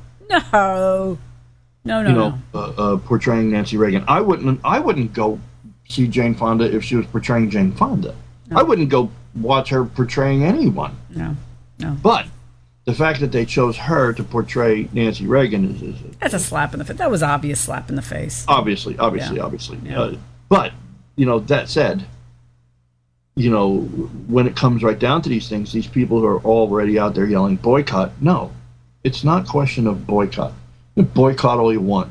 Portraying Nancy Reagan. I wouldn't go see Jane Fonda if she was portraying Jane Fonda. No. I wouldn't go watch her portraying anyone. No. But the fact that they chose her to portray Nancy Reagan is that's a slap in the face. That was obvious slap in the face. Obviously. Yeah. But that said, when it comes right down to these things, these people who are already out there yelling boycott. No, it's not a question of boycott. You boycott all you want.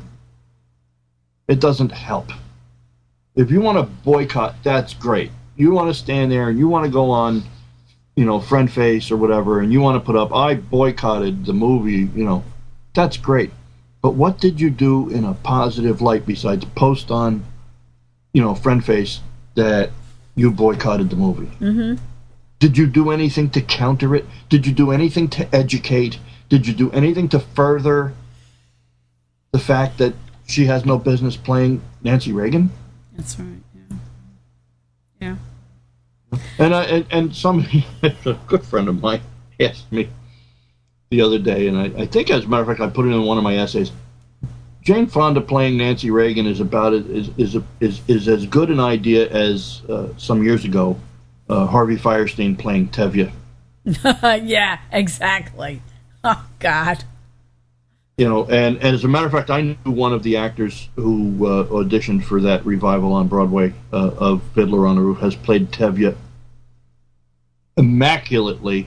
It doesn't help. If you want to boycott, that's great. You want to stand there and you want to go on, Friend Face or whatever, and you want to put up, I boycotted the movie, that's great. But what did you do in a positive light besides post on, Friend Face that you boycotted the movie? Mm-hmm. Did you do anything to counter it? Did you do anything to educate? Did you do anything to further the fact that she has no business playing Nancy Reagan? That's right. Yeah. And a good friend of mine asked me the other day, and I think, as a matter of fact, I put it in one of my essays. Jane Fonda playing Nancy Reagan is as good an idea as some years ago Harvey Fierstein playing Tevye. Yeah, exactly. Oh God. And as a matter of fact, I knew one of the actors who auditioned for that revival on Broadway of Fiddler on the Roof has played Tevye immaculately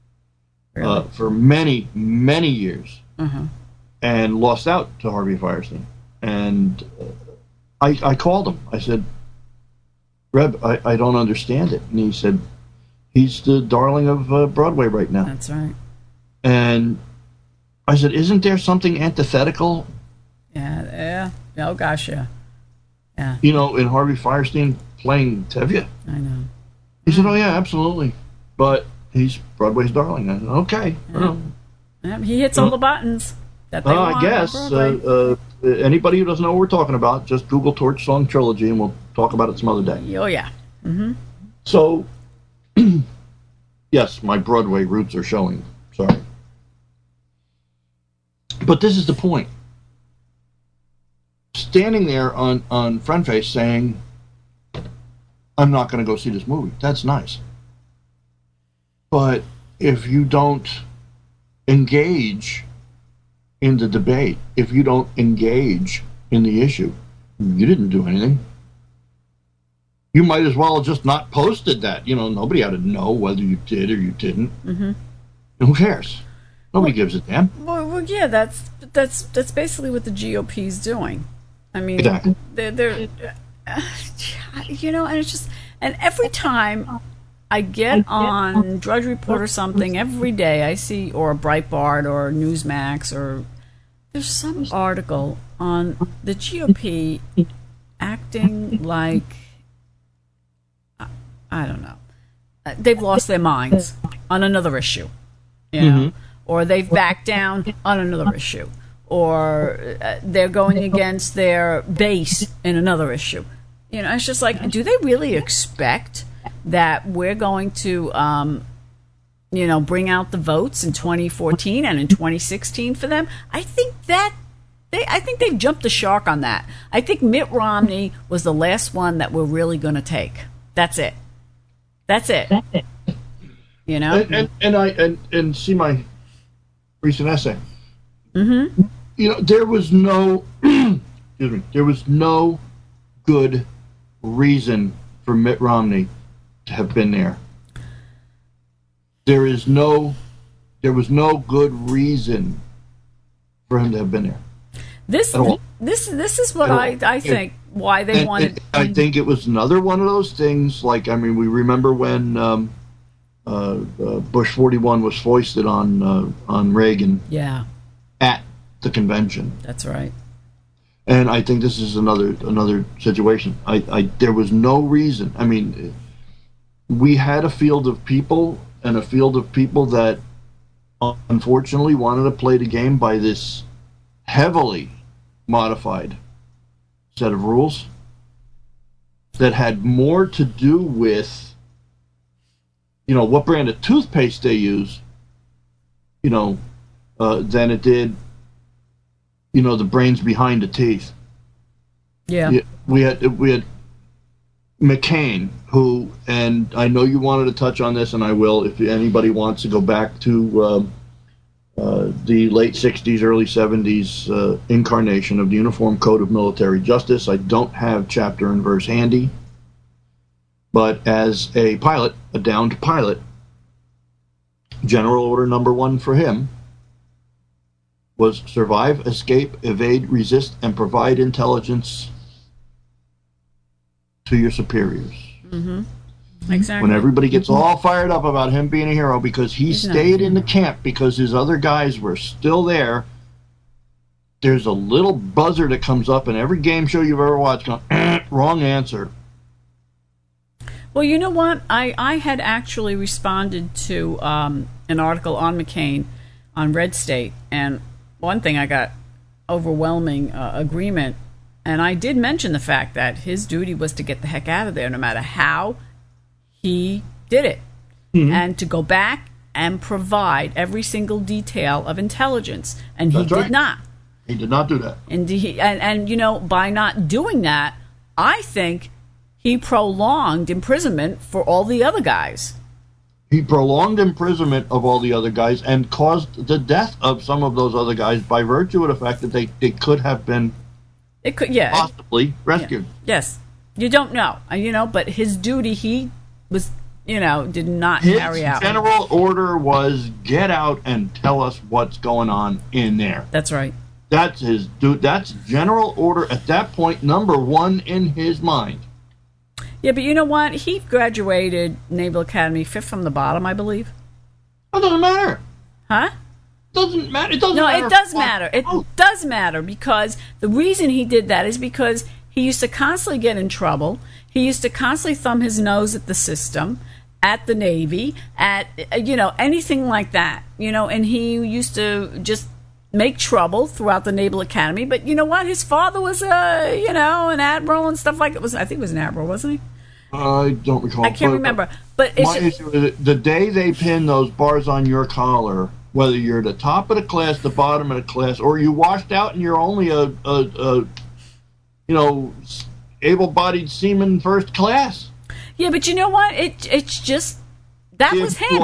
for many, many years, and lost out to Harvey Fierstein. And I called him. I said, Reb, I don't understand it. And he said, he's the darling of Broadway right now. That's right. And I said, isn't there something antithetical? Yeah. Oh, gosh, yeah. Yeah. In Harvey Fierstein playing Tevye. I know. He said, oh, yeah, absolutely. But he's Broadway's darling. I said, okay. Yeah. He hits all the buttons that they want. I guess. Anybody who doesn't know what we're talking about, just Google Torch Song Trilogy, and we'll talk about it some other day. Oh, yeah. Mm-hmm. So, yes, my Broadway roots are showing. Sorry. But this is the point. Standing there on Friend Face saying, I'm not going to go see this movie. That's nice. But if you don't engage in the debate, if you don't engage in the issue, you didn't do anything. you might as well have just not posted that. Nobody ought to know whether you did or you didn't. Mm-hmm. Who cares? Nobody gives a damn. Well, yeah, that's basically what the GOP's doing. I mean, exactly. they're and it's just, and every time I get on Drudge Report or something, every day I see, or Breitbart or Newsmax, or there's some article on the GOP acting like, I don't know, they've lost their minds on another issue, or they've backed down on another issue, or they're going against their base in another issue. It's just like, do they really expect that we're going to, bring out the votes in 2014 and in 2016 for them? I think they've jumped the shark on that. I think Mitt Romney was the last one that we're really going to take. That's it. And see my recent essay. Mm-hmm. There was no, there was no good reason for Mitt Romney to have been there. There was no good reason for him to have been there. This is what I think why they wanted. I think it was another one of those things. Like, I mean, we remember when Bush 41 was foisted on Reagan. Yeah. At the convention. That's right. And I think this is another situation. There was no reason. I mean, we had a field of people that unfortunately wanted to play the game by this heavily modified set of rules that had more to do with, what brand of toothpaste they use, than it did, the brains behind the teeth. Yeah. We had McCain, who, and I know you wanted to touch on this, and I will, if anybody wants to go back to the late 60s, early 70s incarnation of the Uniform Code of Military Justice. I don't have chapter and verse handy, but as a pilot, a downed pilot, General Order number 1 for him was survive, escape, evade, resist, and provide intelligence to your superiors. Mm-hmm. Exactly. When everybody gets all fired up about him being a hero because he stayed in the camp because his other guys were still there, there's a little buzzer that comes up in every game show you've ever watched going, wrong answer. Well, you know what? I had actually responded to an article on McCain on Red State, and one thing I got overwhelming agreement, and I did mention the fact that his duty was to get the heck out of there no matter how he did it, and to go back and provide every single detail of intelligence, and he did not. He did not do that. And by not doing that, I think he prolonged imprisonment for all the other guys. He prolonged imprisonment of all the other guys and caused the death of some of those other guys by virtue of the fact that they could have been possibly rescued. Yeah. Yes. You don't know. But his duty, he was, did not carry out. His general order was get out and tell us what's going on in there. That's right. That's his dude. That's general order at that point, number 1 in his mind. Yeah, but you know what? He graduated Naval Academy 5th from the bottom, I believe. It doesn't matter. Huh? Doesn't matter. It doesn't matter. No, it does matter. It does matter because the reason he did that is because he used to constantly get in trouble. He used to constantly thumb his nose at the system, at the Navy, at, anything like that. And he used to just make trouble throughout the Naval Academy. But you know what? His father was, an admiral and stuff like that. I think it was an admiral, wasn't he? I don't recall. I can't remember. But my issue is the day they pin those bars on your collar, whether you're the top of the class, the bottom of the class, or you washed out and you're only a able-bodied seaman first class. Yeah, but you know what? It's just that was him.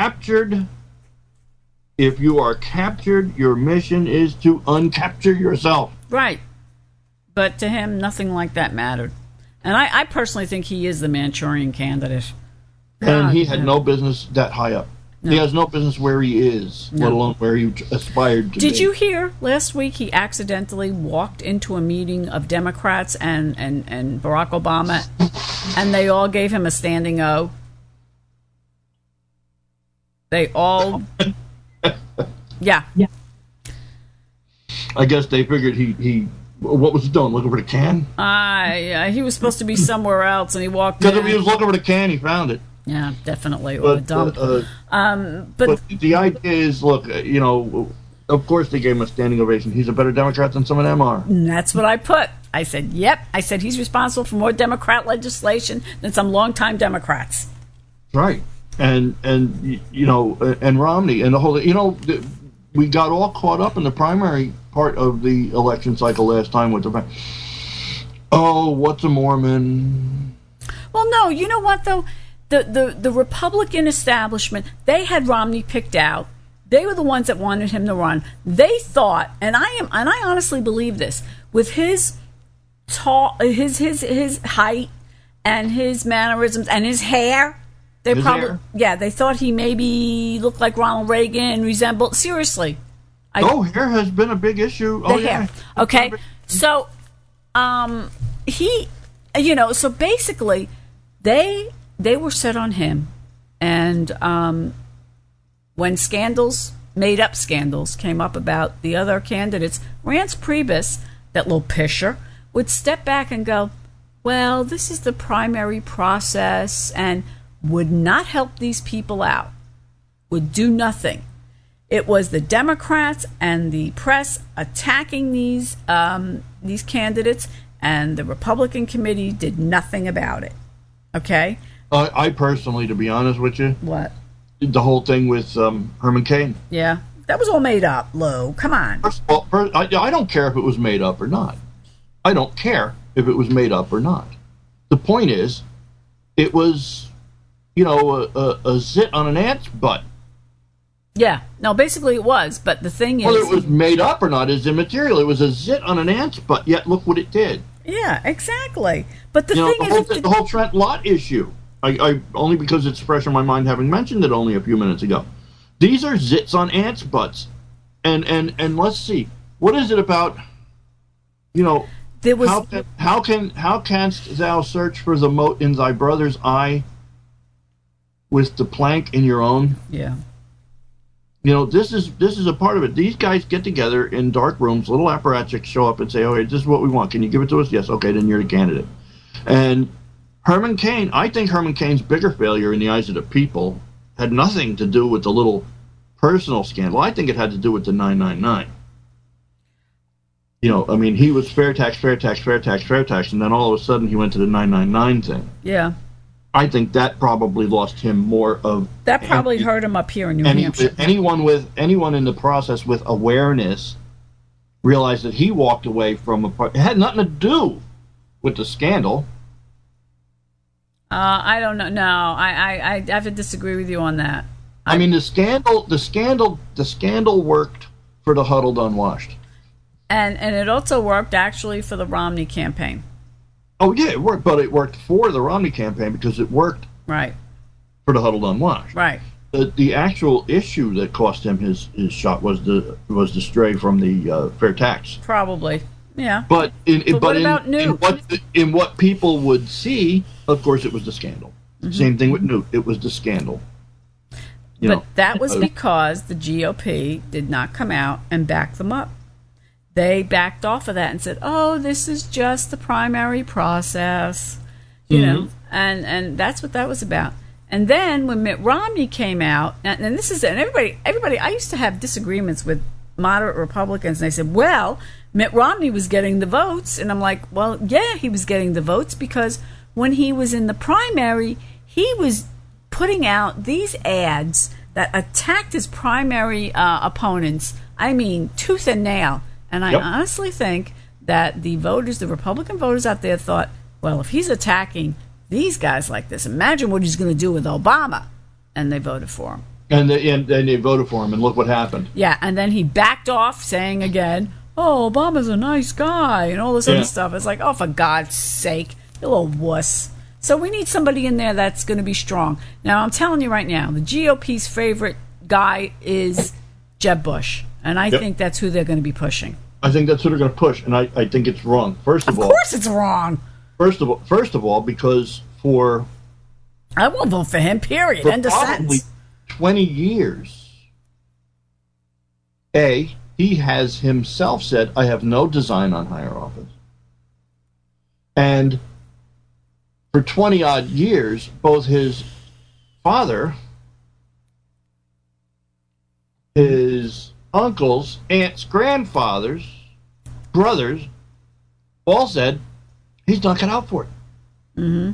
If you are captured, your mission is to uncapture yourself. Right. But to him, nothing like that mattered. And I personally think he is the Manchurian candidate. And he had no business that high up. No. He has no business where he is, let alone where he aspired to be. Did you hear last week he accidentally walked into a meeting of Democrats and Barack Obama, and they all gave him a standing O? They all... Yeah. I guess they figured he what was he doing, looking for the can? He was supposed to be somewhere else, and he walked in. Because if he was looking for the can, he found it. Yeah, definitely. Or a dump. But the idea is, look, of course they gave him a standing ovation. He's a better Democrat than some of them are. And that's what I put. I said, yep. I said he's responsible for more Democrat legislation than some longtime Democrats. Right. And Romney and the whole, we got all caught up in the primary part of the election cycle last time with the, what's a Mormon? Well, no, you know what, though? The Republican establishment, they had Romney picked out. They were the ones that wanted him to run. They thought, and I honestly believe this, with his his height and his mannerisms and his hair, they thought he maybe looked like Ronald Reagan, resembled, seriously. Hair has been a big issue. Hair. Okay. So, so basically, they were set on him. And when made up scandals, came up about the other candidates, Reince Priebus, that little pisher, would step back and go, well, this is the primary process, and would not help these people out, would do nothing. It was the Democrats and the press attacking these candidates, and the Republican committee did nothing about it. Okay? I personally, to be honest with you... What? The whole thing with Herman Cain. Yeah. That was all made up, Lou. Come on. First of all, I don't care if it was made up or not. I don't care if it was made up or not. The point is, it was... a zit on an ant's butt. Yeah. No, basically it was, but the thing is... Whether it was made up or not is immaterial. It was a zit on an ant's butt, yet look what it did. Yeah, exactly. But the thing is... The whole Trent Lott issue, I only because it's fresh in my mind having mentioned it only a few minutes ago. These are zits on ants' butts. And let's see, what is it about, there was... how canst thou search for the mote in thy brother's eye with the plank in your own? Yeah. This is a part of it. These guys get together in dark rooms, little apparatchiks show up and say, okay, this is what we want. Can you give it to us? Yes. Okay, then you're the candidate. And Herman Cain, I think Herman Cain's bigger failure in the eyes of the people had nothing to do with the little personal scandal. I think it had to do with the 999. He was fair tax, and then all of a sudden he went to the 999 thing. Yeah. I think that probably lost him more of... That probably hurt him up here in New Hampshire. Anyone in the process with awareness realized that he walked away from it had nothing to do with the scandal. I don't know. No, I have to disagree with you on that. The scandal worked for the huddled unwashed. And it also worked actually for the Romney campaign. Oh, yeah, it worked, but it worked for the Romney campaign because it worked right for the huddled unwashed. Right. The actual issue that cost him his shot was the stray from the fair tax. Probably, yeah. But what about Newt? In what people would see, of course, it was the scandal. Mm-hmm. Same thing with Newt. It was the scandal. But that was because the GOP did not come out and back them up. They backed off of that and said, "Oh, this is just the primary process," and that's what that was about. And then when Mitt Romney came out, and everybody. I used to have disagreements with moderate Republicans, and they said, "Well, Mitt Romney was getting the votes," and I'm like, "Well, yeah, he was getting the votes because when he was in the primary, he was putting out these ads that attacked his primary opponents. I mean, tooth and nail." And I honestly think that the Republican voters out there thought, well, if he's attacking these guys like this, imagine what he's going to do with Obama. And they voted for him. And they voted for him, and look what happened. Yeah, and then he backed off saying again, oh, Obama's a nice guy, and all this other stuff. It's like, oh, for God's sake. You little wuss. So we need somebody in there that's going to be strong. Now, I'm telling you right now, the GOP's favorite guy is Jeb Bush. And I think that's who they're going to be pushing. I think that's who they're going to push, and I think it's wrong. First of all, of course it's wrong. First of all, because I won't vote for him. Period. End of probably sentence. 20 years, he has himself said, "I have no design on higher office," and for 20 odd years, both his father, his uncles, aunts, grandfathers, brothers, all said he's not cut out for it. Mm-hmm.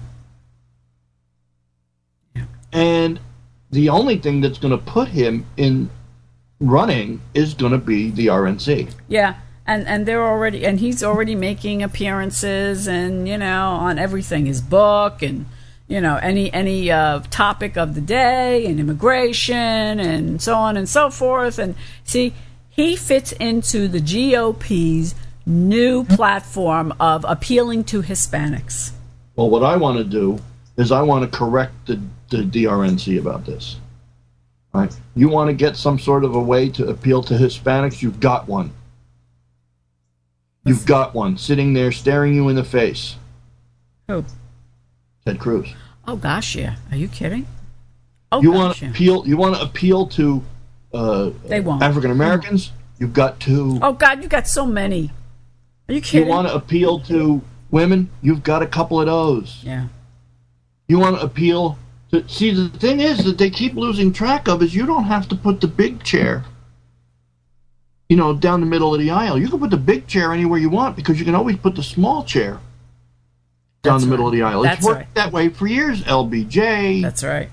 Yeah. And the only thing that's going to put him in running is going to be the RNC. Yeah. And they're already, and he's already making appearances, and on everything, his book, and any topic of the day, and immigration, and so on and so forth. And see, he fits into the GOP's new platform of appealing to Hispanics. Well, what I want to do is I want to correct the RNC about this. All right? You want to get some sort of a way to appeal to Hispanics? You've got one. You've got one sitting there staring you in the face. Who? Ted Cruz. Oh gosh, yeah. Are you kidding? Oh, you want to appeal? You want to appeal to they won't. African Americans? You've got two. Oh God, you got so many. Are you kidding? You want to appeal to women? You've got a couple of those. Yeah. You want to appeal to? See, the thing is that they keep losing track of is you don't have to put the big chair, down the middle of the aisle. You can put the big chair anywhere you want because you can always put the small chair down the middle of the aisle. It's worked that way for years. LBJ. That's right.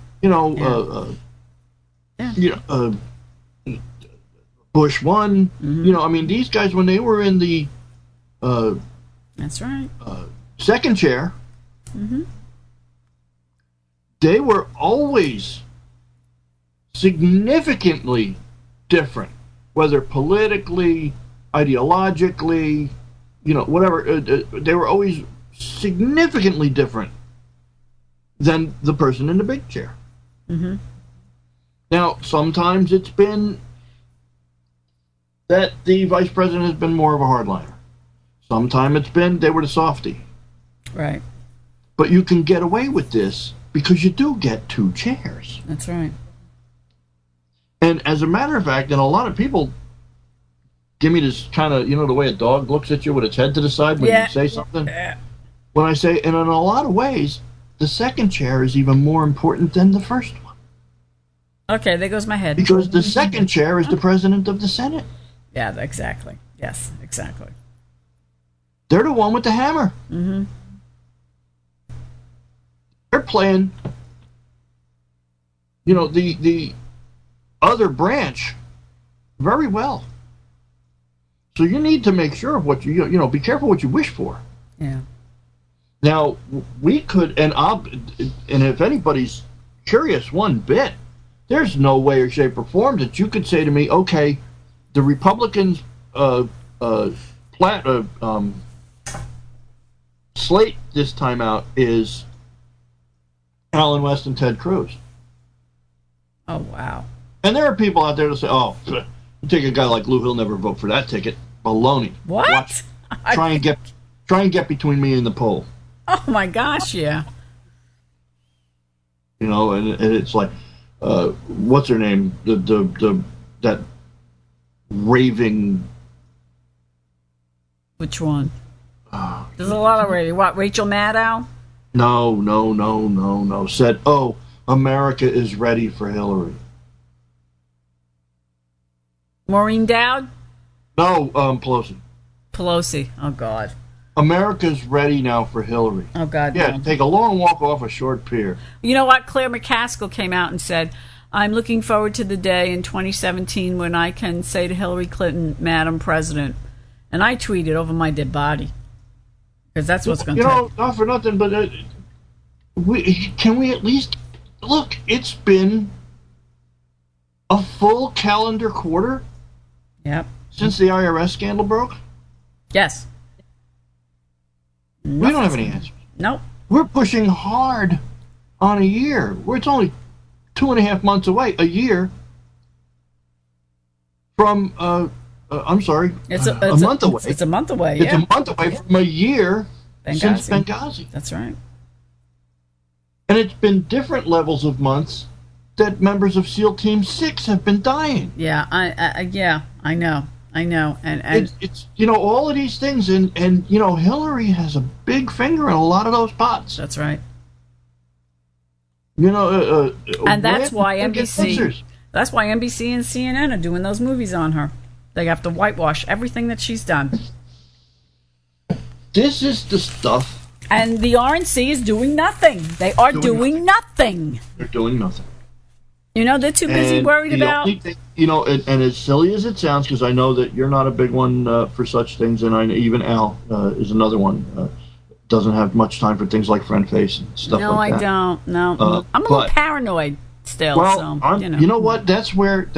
Bush one. Mm-hmm. These guys, when they were in the that's right. Second chair, mm-hmm. they were always significantly different, whether politically, ideologically, whatever. They were always significantly different than the person in the big chair. Mm-hmm. Now, sometimes it's been that the vice president has been more of a hardliner. Sometimes it's been they were the softie. Right. But you can get away with this because you do get two chairs. That's right. And as a matter of fact, and a lot of people give me this kind of, the way a dog looks at you with its head to the side when you say something. Yeah. When I say, and in a lot of ways, the second chair is even more important than the first one. Okay, there goes my head. Because the second chair is the president of the Senate. Yeah, exactly. Yes, exactly. They're the one with the hammer. Mm-hmm. They're playing, the other branch very well. So you need to make sure of what be careful what you wish for. Yeah. Now, we could, and if anybody's curious one bit, there's no way or shape or form that you could say to me, okay, the Republicans' slate this time out is Alan West and Ted Cruz. Oh, wow. And there are people out there that say, oh, you take a guy like Lou, he'll never vote for that ticket. Baloney. What? Watch. Try and get between me and the poll. Oh, my gosh, yeah. And it's like, what's her name? That raving. Which one? There's a lot of raving. What, Rachel Maddow? No. Said, oh, America is ready for Hillary. Maureen Dowd? No, Pelosi. Pelosi. Oh, God. America's ready now for Hillary. Oh, God. Yeah, no. Take a long walk off a short pier. You know what? Claire McCaskill came out and said, I'm looking forward to the day in 2017 when I can say to Hillary Clinton, Madam President. And I tweeted over my dead body. Because that's what's going to take. Not for nothing, but can we at least... Look, it's been a full calendar quarter since the IRS scandal broke. Yes. We don't have any answers. Nope. We're pushing hard on a year. It's only 2.5 months away, a year from, I'm sorry, It's a month away. It's a month away, It's yeah. a month away from a year since Benghazi. That's right. And it's been different levels of months that members of SEAL Team 6 have been dying. Yeah, I know. And it's all of these things, and Hillary has a big finger in a lot of those pots. That's right. And that's why NBC. That's why NBC and CNN are doing those movies on her. They have to whitewash everything that she's done. This is the stuff. And the RNC is doing nothing. They are doing nothing. They're doing nothing. They're too busy worried about. Thing, and as silly as it sounds, because I know that you're not a big one for such things, and even Al is another one. Doesn't have much time for things like friend face and stuff like that. No, I don't. No, I'm a little paranoid still. Well, so, you know what? That's where.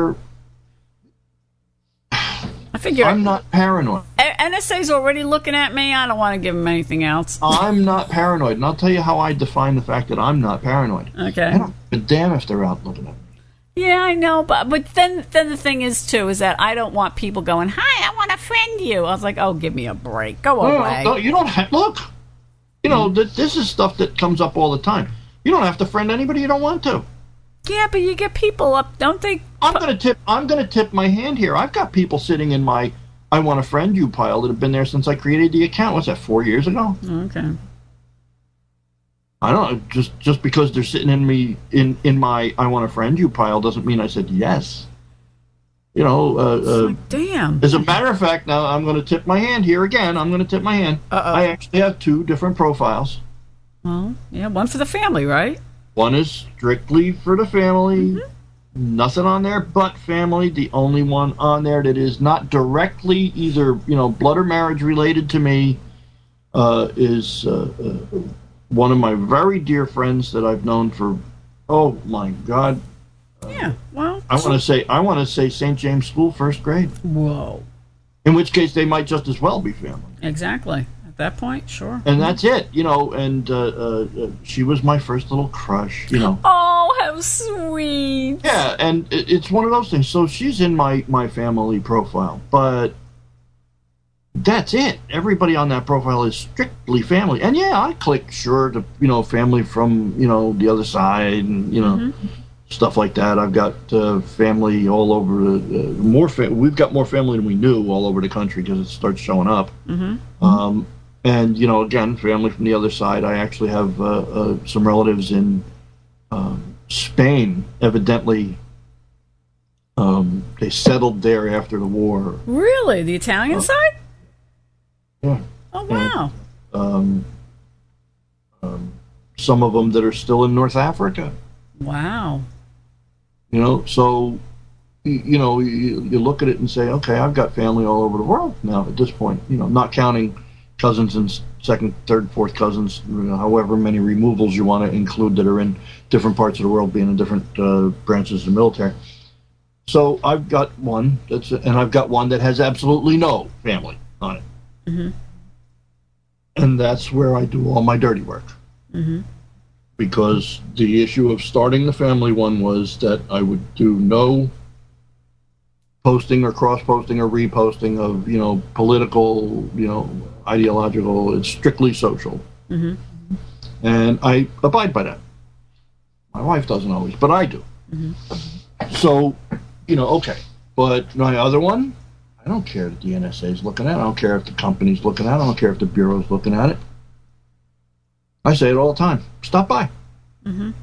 I figure I'm not paranoid. NSA's already looking at me. I don't want to give them anything else. I'm not paranoid, and I'll tell you how I define the fact that I'm not paranoid. Okay. I don't give a damn if they're out looking at me. Yeah, I know, but then the thing is too is that I don't want people going, "Hi, I want to friend you." I was like, "Oh, give me a break. Go away." No, you don't have look. This is stuff that comes up all the time. You don't have to friend anybody you don't want to. Yeah, but you get people up, don't they? I'm gonna tip my hand here. I've got people sitting in my "I want to friend you" pile that have been there since I created the account. What's that? 4 years ago? Okay. I don't know. Just because they're sitting in my "I want to friend you" pile doesn't mean I said yes. Damn. As a matter of fact, now I'm going to tip my hand here again. I'm going to tip my hand. Uh-oh. I actually have 2 different profiles. Well, yeah, one for the family, right? One is strictly for the family. Mm-hmm. Nothing on there but family. The only one on there that is not directly either blood or marriage related to me is one of my very dear friends that I've known for, oh my God. Yeah, well. I want to say St. James School, 1st grade. Whoa. In which case they might just as well be family. Exactly. At that point, sure. And that's it, and she was my first little crush, Oh, how sweet. Yeah, and it's one of those things. So she's in my family profile, but that's it. Everybody on that profile is strictly family. And yeah, I click sure to, family from, the other side and, stuff like that. I've got family all over we've got more family than we knew all over the country because it starts showing up. Mm-hmm. And again, family from the other side. I actually have some relatives in Spain. Evidently, they settled there after the war. Really, the Italian side? Yeah. Oh wow. And, some of them that are still in North Africa. Wow. So, you look at it and say, okay, I've got family all over the world now at this point, not counting cousins and second, third, fourth cousins, however many removals you want to include that are in different parts of the world, being in different branches of the military. So I've got one and I've got one that has absolutely no family on it. Mm-hmm. And that's where I do all my dirty work. Mm-hmm. Because the issue of starting the family one was that I would do no posting or cross-posting or reposting of, political, ideological. It's strictly social. Mm-hmm. And I abide by that. My wife doesn't always, but I do. Mm-hmm. So, okay. But my other one, I don't care if the NSA is looking at it. I don't care if the company's looking at it. I don't care if the Bureau's looking at it. I say it all the time. Stop by. Mm-hmm.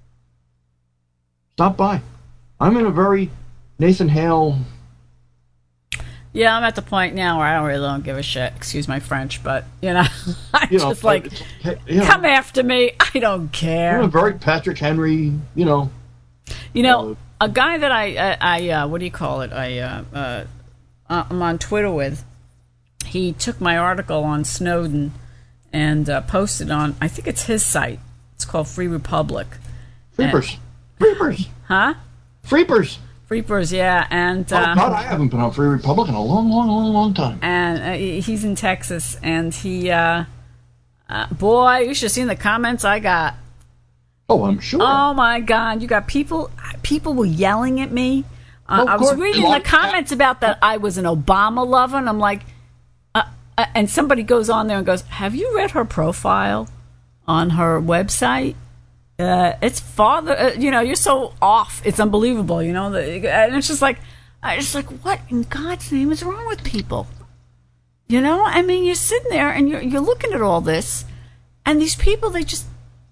Stop by. I'm in a very Nathan Hale. Yeah, I'm at the point now where I don't give a shit. Excuse my French, but I'm just like, come after me. I don't care. I'm a very Patrick Henry. A guy that I what do you call it? I'm on Twitter with. He took my article on Snowden and posted on, I think it's his site. It's called Free Republic. Freepers. Huh? Freepers, yeah. And God, I haven't been on Free Republic in a long, long, long, long time. And he's in Texas, and he Boy, you should have seen the comments I got. Oh, I'm sure. Oh my God, you got people were yelling at me. I was reading the comments about that I was an Obama lover, and I'm like, and somebody goes on there and goes, have you read her profile on her website? It's father, you're so off. It's unbelievable, and it's just like, what in God's name is wrong with people? I mean, you're sitting there and you're looking at all this, and these people, they just,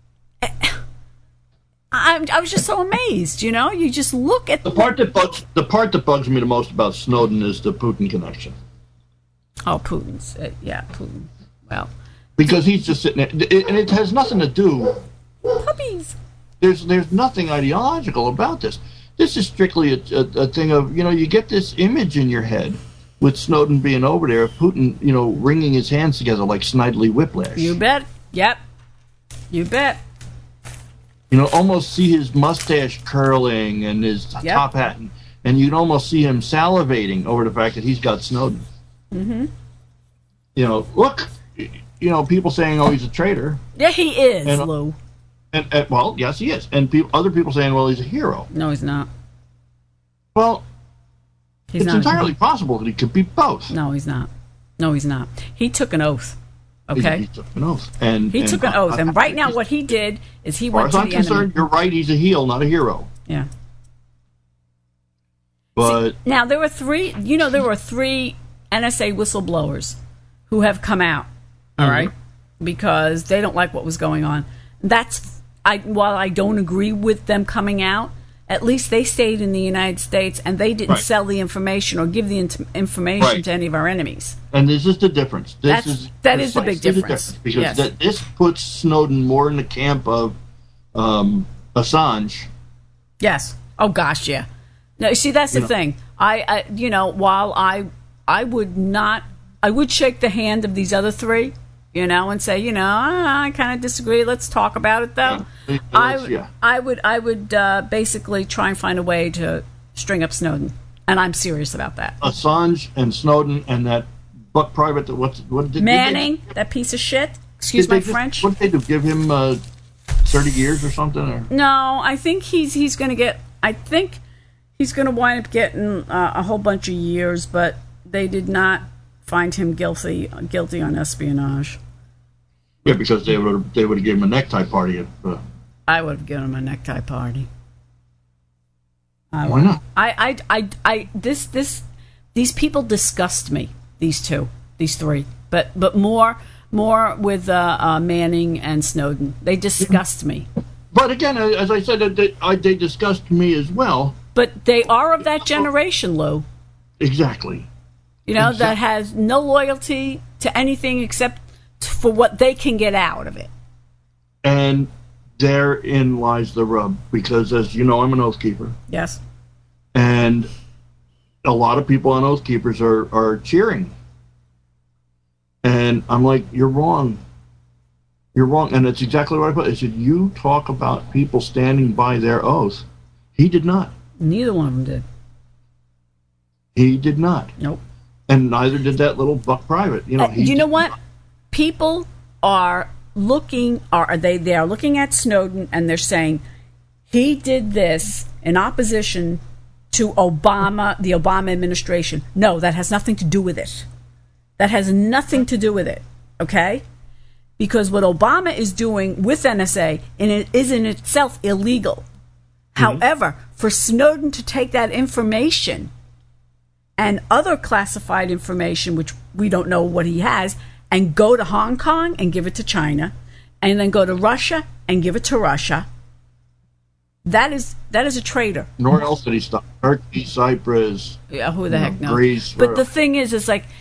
I was just so amazed. You just look at the part that bugs me the most about Snowden is the Putin connection. Oh, Putin's Putin. Well, because he's just sitting there, and it has nothing to do. Puppies. There's nothing ideological about this. This is strictly a thing of you get this image in your head with Snowden being over there, Putin wringing his hands together like Snidely Whiplash. You bet. Yep. You bet. Almost see his mustache curling and his top hat, and you'd almost see him salivating over the fact that he's got Snowden. Mm-hmm. Look, people saying, "Oh, he's a traitor." Yeah, he is, Lou. And well, yes, he is. And other people saying, "Well, he's a hero." No, he's not. Well, it's entirely possible that he could be both. No, he's not. No, he's not. He took an oath. Okay, he took an oath, and right now, what he did is he went to the enemy. As far as I'm concerned, you're right. He's a heel, not a hero. Yeah. But now there were three. There were three NSA whistleblowers who have come out. All right, because they don't like what was going on. While I don't agree with them coming out, at least they stayed in the United States and they didn't sell the information or give the information to any of our enemies. And this is the difference. That is the big difference. Because this puts Snowden more in the camp of Assange. Yes. Oh gosh, yeah. No, see, that's the thing. While I would shake the hand of these other three, and say, I kind of disagree. Let's talk about it, though. I would basically try and find a way to string up Snowden, and I'm serious about that. Assange and Snowden and that buck private that Manning, that piece of shit. Excuse my French. What did they do? Give him 30 years or something? Or? No, I think he's going to get. I think he's going to wind up getting a whole bunch of years, but they did not find him guilty on espionage. Yeah, because they would have given him a necktie party. I would have given him a necktie party. Why not? These people disgust me. These three, but more with Manning and Snowden. They disgust me. But again, as I said, they disgust me as well. But they are of that generation, Lou. Exactly. That has no loyalty to anything except for what they can get out of it. And therein lies the rub, because as you know, I'm an oath keeper. Yes. And a lot of people on Oath Keepers are cheering. And I'm like, you're wrong. You're wrong. And it's exactly what I put. I said, you talk about people standing by their oath. He did not. Neither one of them did. He did not. Nope. And neither did that little buck private. You know what? People are looking at Snowden and they're saying he did this in opposition to the Obama administration. No, that has nothing to do with it. That has nothing to do with it. Okay? Because what Obama is doing with NSA is in itself illegal. Mm-hmm. However, for Snowden to take that information and other classified information, which we don't know what he has, and go to Hong Kong and give it to China, and then go to Russia and give it to Russia, that is a traitor. Nor else did he stop. Turkey, Cyprus. Yeah, who the heck knows? Greece. But the thing is, it's like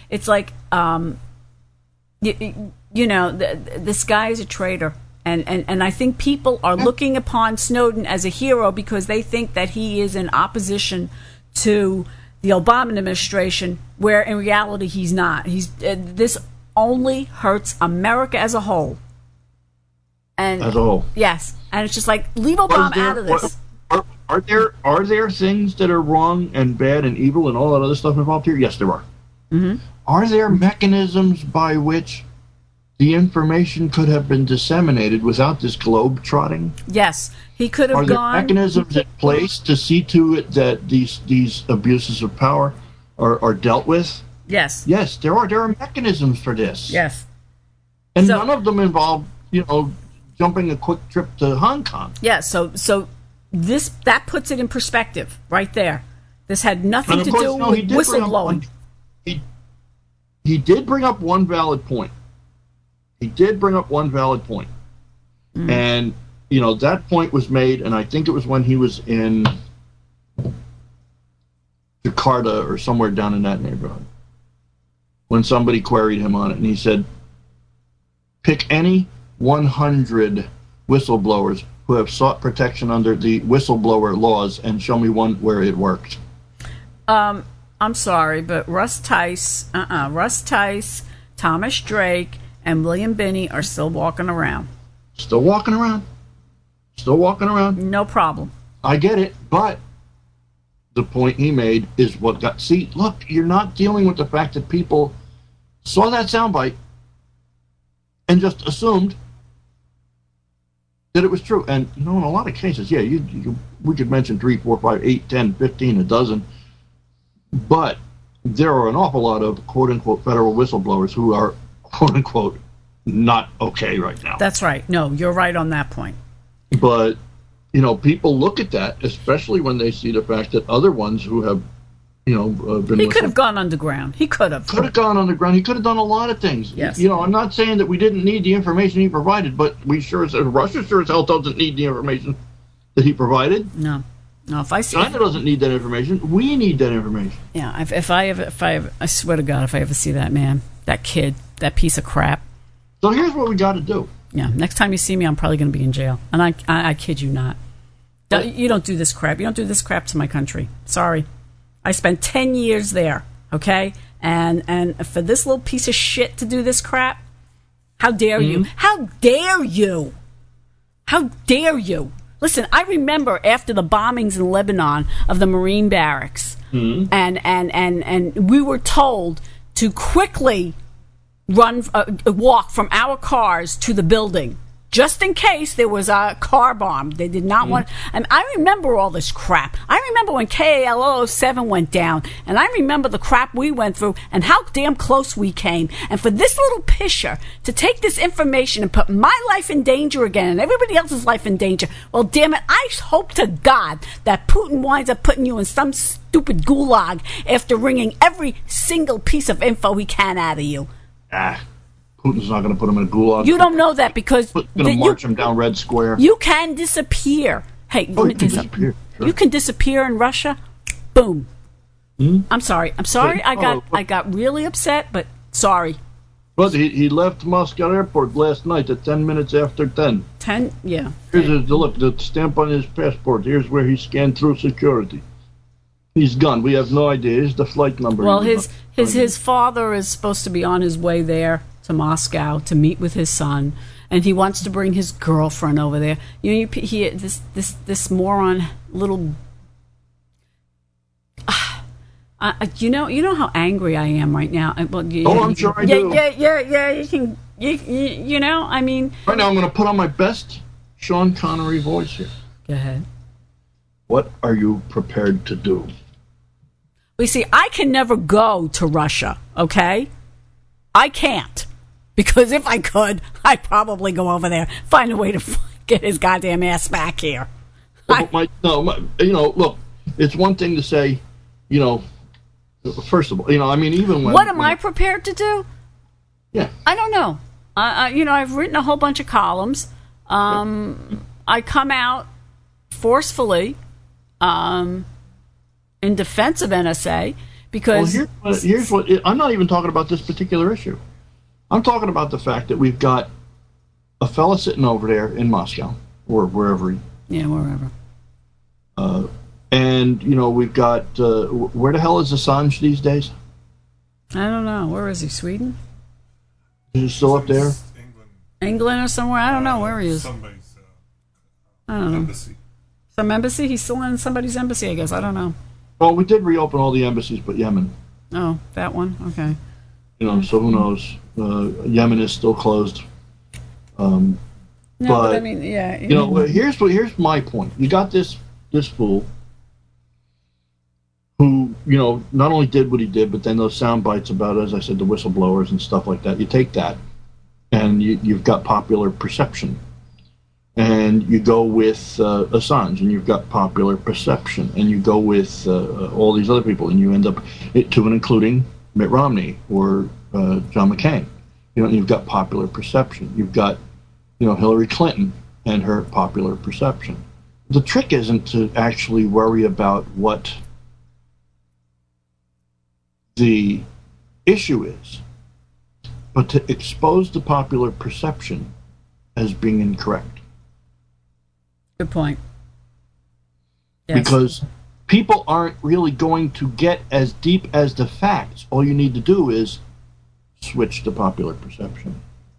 this guy is a traitor. And I think people are looking upon Snowden as a hero because they think that he is in opposition to the Obama administration, where in reality he's not. This only hurts America as a whole. And as a whole, yes. And it's just like, leave Obama out of this. Are there things that are wrong and bad and evil and all that other stuff involved here? Yes, there are. Mm-hmm. Are there mechanisms by which the information could have been disseminated without this globe trotting? Yes, he could have Are there gone. mechanisms in place to see to it that these abuses of power are dealt with? Yes. Yes, there are mechanisms for this. Yes. And So- none of them involve, jumping a quick trip to Hong Kong. Yeah. So that puts it in perspective right there. This had nothing And to of course, do no, he with did bring up whistleblowing. he did bring up one valid point. And that point was made, and I think it was when he was in Jakarta or somewhere down in that neighborhood, when somebody queried him on it, and he said, pick any 100 whistleblowers who have sought protection under the whistleblower laws and show me one where it worked. I'm sorry, but Russ Tice, Thomas Drake, and William Binney are still walking around. Still walking around. No problem. I get it, but the point he made is what got... See, look, you're not dealing with the fact that people saw that soundbite and just assumed that it was true. And, in a lot of cases, yeah, we could mention 3, 4, 5, 8, 10, 15, a dozen, but there are an awful lot of quote-unquote federal whistleblowers who are quote-unquote not okay right now. That's right. No, you're right on that point. But, people look at that, especially when they see the fact that other ones who have, been... He could have gone underground. He could have. Could have gone underground. He could have done a lot of things. Yes. I'm not saying that we didn't need the information he provided, but Russia sure as hell doesn't need the information that he provided. No, if I see... China doesn't need that information. We need that information. Yeah, if I swear to God, if I ever see that man, that kid, that piece of crap. So here's what we got to do. Yeah, next time you see me, I'm probably going to be in jail. And I kid you not. You don't do this crap. You don't do this crap to my country. Sorry. I spent 10 years there, okay? And for this little piece of shit to do this crap, how dare you? How dare you? How dare you? Listen, I remember after the bombings in Lebanon of the Marine barracks, and we were told to quickly walk from our cars to the building, just in case there was a car bomb. They did not want... And I remember all this crap. I remember when KAL 007 went down, and I remember the crap we went through and how damn close we came. And for this little pisher to take this information and put my life in danger again and everybody else's life in danger, well, damn it, I hope to God that Putin winds up putting you in some stupid gulag after wringing every single piece of info he can out of you. Putin's not going to put him in a gulag. You don't know that because... Going to march him down Red Square. You can disappear. Hey, let me tell you something. Sure. You can disappear in Russia. Boom. I'm sorry. I got really upset, but sorry. But he left Moscow airport last night at 10 minutes after 10. 10? Yeah. Here's the stamp on his passport. Here's where he scanned through security. He's gone. We have no idea. Here's the flight number. Well, his father is supposed to be on his way there to Moscow to meet with his son, and he wants to bring his girlfriend over there. This moron little. You know how angry I am right now. I'm sure I do. Yeah. You can. I mean. Right now, I'm going to put on my best Sean Connery voice here. Go ahead. What are you prepared to do? You see, I can never go to Russia, okay? I can't. Because if I could, I'd probably go over there, find a way to get his goddamn ass back here. Look, it's one thing to say, first of all, even when... What am I prepared to do? Yeah. I don't know. I've written a whole bunch of columns. I come out forcefully in defense of NSA because... Well, here's what... I'm not even talking about this particular issue. I'm talking about the fact that we've got a fella sitting over there in Moscow, or wherever he... Yeah, wherever. And, we've got... where the hell is Assange these days? I don't know. Where is he? Sweden? Is he still up there? England or somewhere? I don't know where he is. Somebody's I don't know. embassy. Some embassy? He's still in somebody's embassy, I guess. I don't know. Well, we did reopen all the embassies but Yemen. Oh, that one? Okay. So who knows? Yemen is still closed. No, but I But mean, yeah. you know, here's my point. You got this fool who, you know, not only did what he did, but then those sound bites about, as I said, the whistleblowers and stuff like that. You take that, and you've got popular perception. And you go with Assange, and you've got popular perception. And you go with all these other people, and you end up, to and including Mitt Romney or John McCain. You know, you've got popular perception. You've got, you know, Hillary Clinton and her popular perception. The trick isn't to actually worry about what the issue is, but to expose the popular perception as being incorrect. Good point. Yes. Because people aren't really going to get as deep as the facts. All you need to do is switch the popular perception.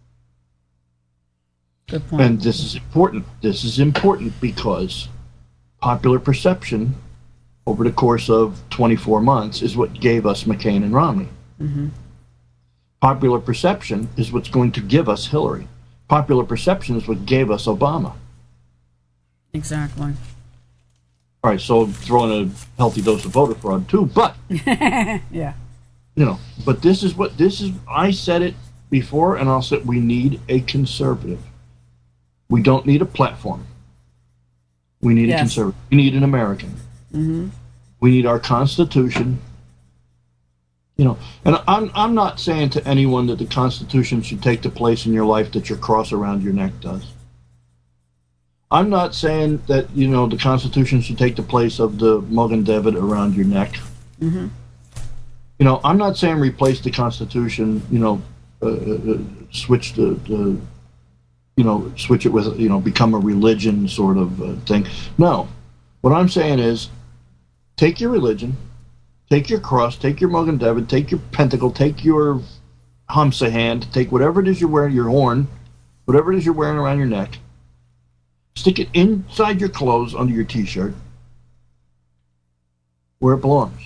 Good point. And this is important. This is important because popular perception over the course of 24 months is what gave us McCain and Romney. Mm-hmm. Popular perception is what's going to give us Hillary. Popular perception is what gave us Obama. Exactly. All right, so throw in a healthy dose of voter fraud too, but Yeah. you know, but this is. I said it before, and I'll say we need a conservative. We don't need a platform. We need a conservative. We need an American. Mm-hmm. We need our Constitution. You know, and I'm not saying to anyone that the Constitution should take the place in your life that your cross around your neck does. I'm not saying that, you know, the Constitution should take the place of the Mogen David around your neck. Mm-hmm. You know, I'm not saying replace the Constitution. You know, switch switch it with, you know, become a religion sort of thing. No, what I'm saying is, take your religion, take your cross, take your Mogen David, take your pentacle, take your Hamsa hand, take whatever it is you're wearing, your horn, whatever it is you're wearing around your neck, stick it inside your clothes under your T-shirt, where it belongs,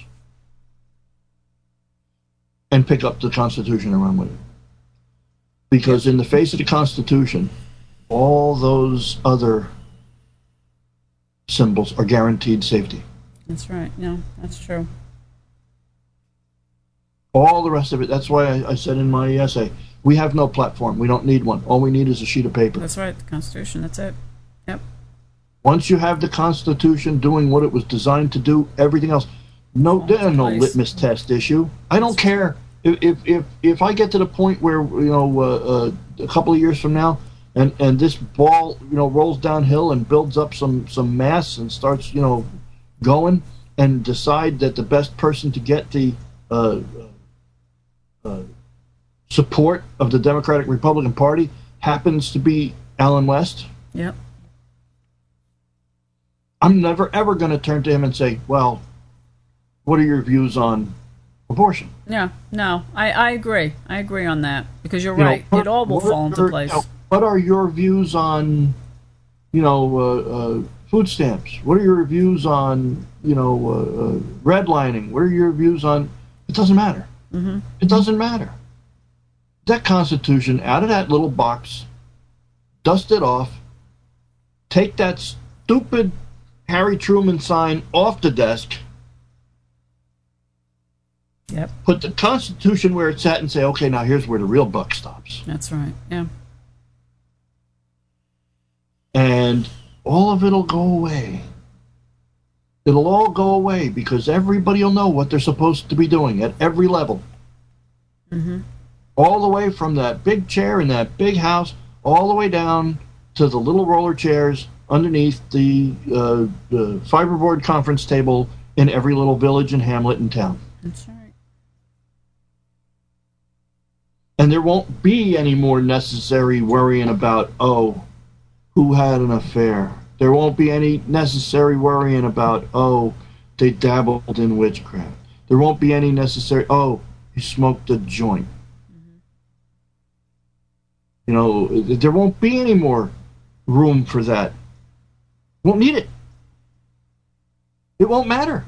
and pick up the Constitution and run with it. Because in the face of the Constitution, all those other symbols are guaranteed safety. That's right. No, that's true. All the rest of it, that's why I said in my essay, we have no platform. We don't need one. All we need is a sheet of paper. That's right. The Constitution. That's it. Yep. Once you have the Constitution doing what it was designed to do, everything else, no litmus test issue. I don't care. If I get to the point where, you know, a couple of years from now, and this ball, you know, rolls downhill and builds up some mass and starts, you know, going, and decide that the best person to get the support of the Democratic Republican Party happens to be Allen West. Yep. I'm never ever going to turn to him and say, well, what are your views on abortion? Yeah, no, I agree. I agree on that, because you're right. It all will fall into place. What are your views on, you know, food stamps? What are your views on, you know, redlining? What are your views on? It doesn't matter. Mm-hmm. It doesn't matter. That Constitution, out of that little box, dust it off, take that stupid Harry Truman sign off the desk, yep, put the Constitution where it's at, and say, okay, now here's where the real buck stops. That's right. Yeah. And all of it'll go away. It'll all go away because everybody will know what they're supposed to be doing at every level. Mm-hmm. All the way from that big chair in that big house, all the way down to the little roller chairs underneath the fiberboard conference table in every little village and hamlet in town. That's right. And there won't be any more necessary worrying about, oh, who had an affair. There won't be any necessary worrying about, oh, they dabbled in witchcraft. There won't be any necessary, oh, he smoked a joint. Mm-hmm. You know, there won't be any more room for that. Won't need it. It won't matter.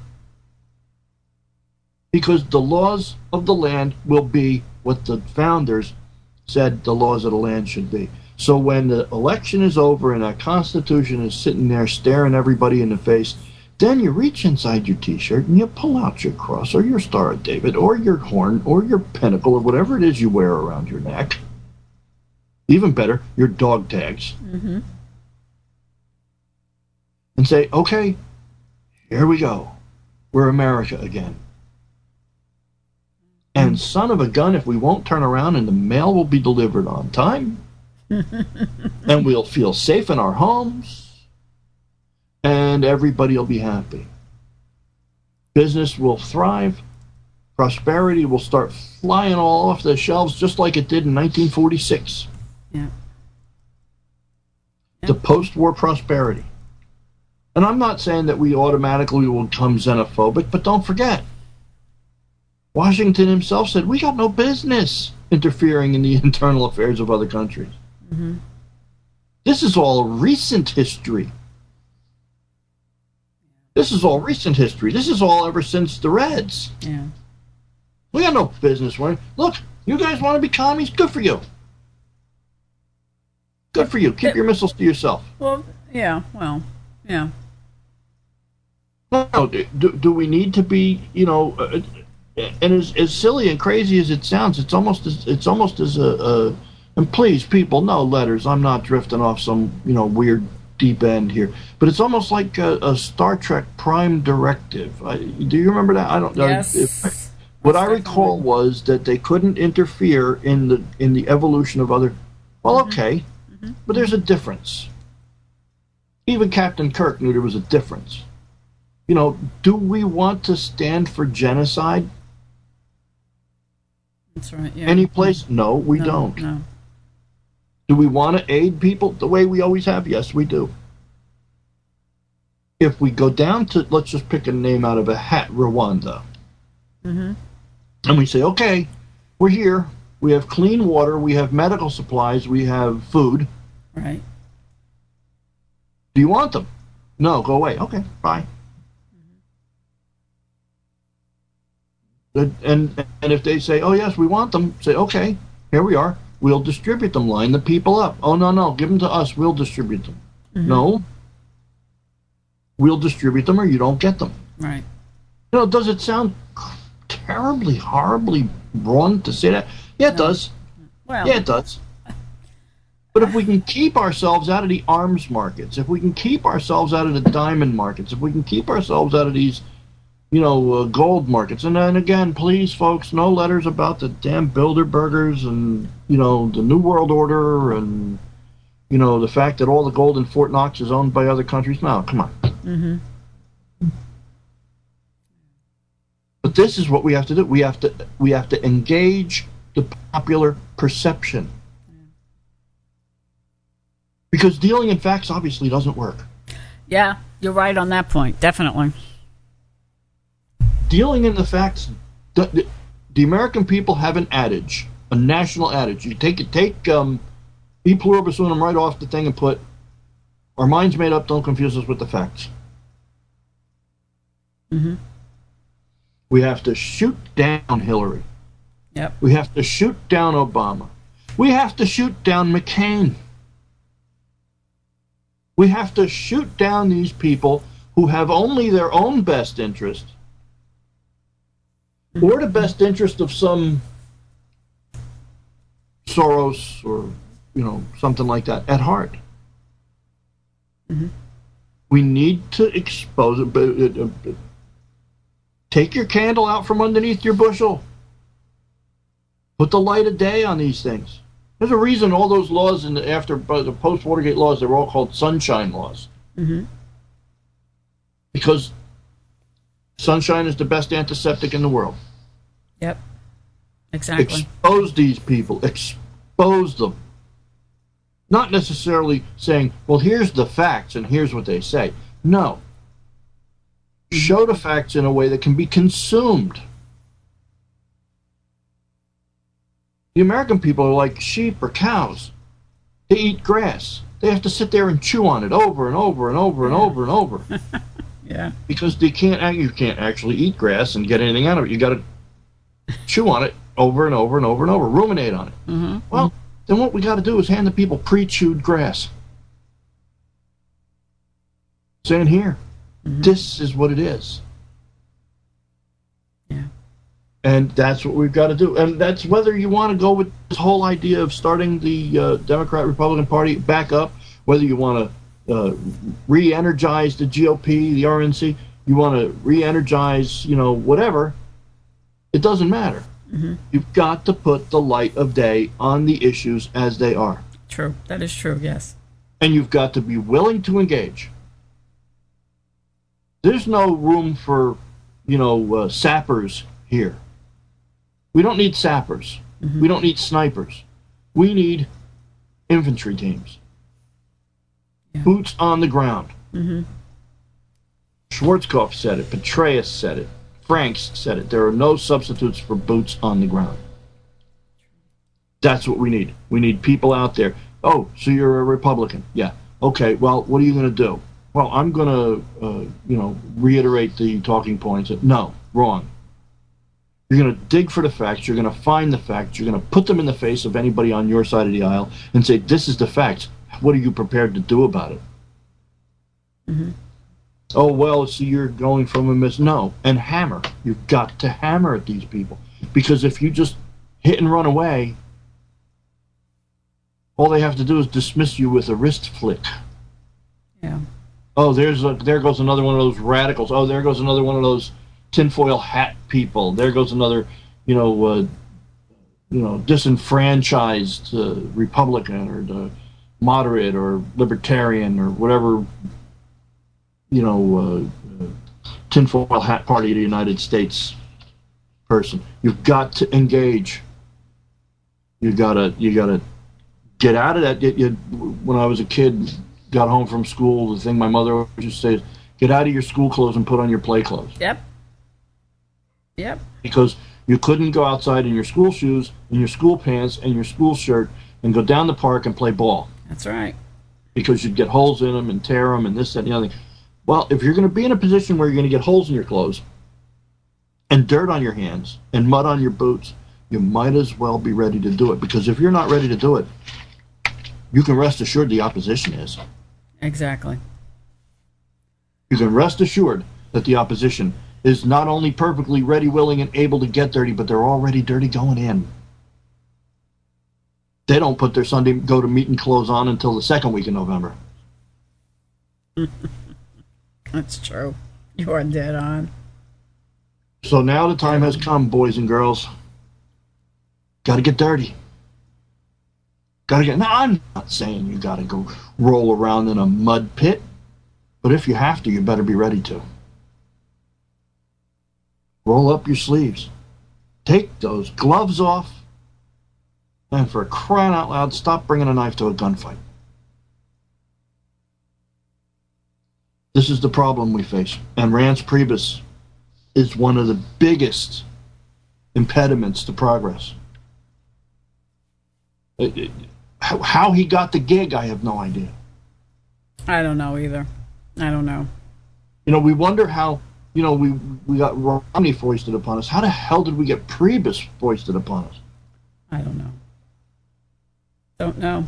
Because the laws of the land will be what the founders said the laws of the land should be. So when the election is over and our Constitution is sitting there staring everybody in the face, then you reach inside your T-shirt and you pull out your cross or your Star of David or your horn or your pentacle or whatever it is you wear around your neck. Even better, your dog tags. Mm-hmm. And say, okay, here we go. We're America again. And son of a gun, if we won't turn around and the mail will be delivered on time, and we'll feel safe in our homes, and everybody will be happy. Business will thrive. Prosperity will start flying all off the shelves just like it did in 1946. Yeah. The post-war prosperity. And I'm not saying that we automatically will become xenophobic, but don't forget, Washington himself said, we got no business interfering in the internal affairs of other countries. Mm-hmm. This is all recent history. This is all recent history. This is all ever since the Reds. Yeah. We got no business. Look, you guys want to be commies? Good for you. Good for you. Keep your missiles to yourself. Well, yeah. No, do we need to be, and as silly and crazy as it sounds, it's almost as a and please, people, no letters. I'm not drifting off some, weird deep end here. But it's almost like a Star Trek Prime Directive. Do you remember that? I don't know. Yes. What I recall was that they couldn't interfere in the evolution of other. Well, okay, but there's a difference. Even Captain Kirk knew there was a difference. Do we want to stand for genocide? That's right. Yeah. Any place? No, we don't. No. Do we want to aid people the way we always have? Yes, we do. If we go down to, let's just pick a name out of a hat, Rwanda. Mm-hmm. And we say, okay, we're here. We have clean water. We have medical supplies. We have food. Right. Do you want them? No, go away. Okay, bye. And if they say, oh, yes, we want them, say, okay, here we are. We'll distribute them. Line the people up. Oh, no, give them to us. We'll distribute them. Mm-hmm. No. We'll distribute them or you don't get them. Right. Does it sound terribly, horribly wrong to say that? Yeah, it does. Well, yeah, it does. But if we can keep ourselves out of the arms markets, if we can keep ourselves out of the diamond markets, if we can keep ourselves out of these gold markets. And then again, please, folks, no letters about the damn Bilderbergers and, the New World Order and, the fact that all the gold in Fort Knox is owned by other countries. No, come on. Mm-hmm. But this is what we have to do. We have to engage the popular perception. Because dealing in facts obviously doesn't work. Yeah, you're right on that point. Definitely. Dealing in the facts, the American people have an adage, a national adage. You take e pluribus unum right off the thing and put, our minds made up, don't confuse us with the facts. Mm-hmm. We have to shoot down Hillary. Yep. We have to shoot down Obama. We have to shoot down McCain. We have to shoot down these people who have only their own best interest or the best interest of some Soros or, something like that at heart. Mm-hmm. We need to expose it. Take your candle out from underneath your bushel. Put the light of day on these things. There's a reason all those laws after the post-Watergate laws, they were all called sunshine laws. Mm-hmm. Because sunshine is the best antiseptic in the world. Yep. Exactly. Expose these people. Expose them. Not necessarily saying, well, here's the facts and here's what they say. No. Show the facts in a way that can be consumed. The American people are like sheep or cows. They eat grass. They have to sit there and chew on it over and over and over and over and over. Yeah. Because you can't actually eat grass and get anything out of it. You got to chew on it over and over and over and over, ruminate on it. Mm-hmm. Well, then what we got to do is hand the people pre-chewed grass. Saying here, this is what it is. Yeah. And that's what we've got to do. And that's whether you want to go with this whole idea of starting the Democrat-Republican Party back up, whether you want to re-energize the GOP, the RNC, you want to re-energize, whatever, it doesn't matter. You've got to put the light of day on the issues as they are. True. That is true, yes. And you've got to be willing to engage. There's no room for, sappers here. We don't need sappers. We don't need snipers. We need infantry teams. Yeah. Boots on the ground. Schwarzkopf said it. Petraeus said it. Franks said it. There are no substitutes for boots on the ground. That's what we need. We need people out there. Oh, so you're a Republican? Yeah. Okay, well, what are you going to do? Well, I'm going to, reiterate the talking points. No, wrong. You're going to dig for the facts. You're going to find the facts. You're going to put them in the face of anybody on your side of the aisle and say, this is the facts. What are you prepared to do about it? Oh, well, see, you're going from a miss. No, and hammer. You've got to hammer at these people. Because if you just hit and run away, all they have to do is dismiss you with a wrist flick. Yeah. Oh, there goes another one of those radicals. Oh, there goes another one of those tinfoil hat people. There goes another, disenfranchised Republican or the moderate or libertarian or whatever, tinfoil hat party of the United States person. You've got to engage. You gotta get out of that. When I was a kid, got home from school, the thing my mother always used to say is, get out of your school clothes and put on your play clothes. Yep. Because you couldn't go outside in your school shoes and your school pants and your school shirt and go down the park and play ball. That's right. Because you'd get holes in them and tear them and this, that, and the other thing. Well, if you're going to be in a position where you're going to get holes in your clothes and dirt on your hands and mud on your boots, you might as well be ready to do it. Because if you're not ready to do it, you can rest assured the opposition is. Exactly. You can rest assured that the opposition is not only perfectly ready, willing, and able to get dirty, but they're already dirty going in. They don't put their Sunday go-to-meeting clothes on until the second week in November. That's true. You are dead on. So now the time has come, boys and girls. Got to get dirty. Now, I'm not saying you got to go roll around in a mud pit, but if you have to, you better be ready to. Roll up your sleeves. Take those gloves off, and for crying out loud, stop bringing a knife to a gunfight. This is the problem we face, and Reince Priebus is one of the biggest impediments to progress. How he got the gig, I have no idea. I don't know either. I don't know. We wonder how, we got Romney foisted upon us. How the hell did we get Priebus foisted upon us? I don't know. Don't know.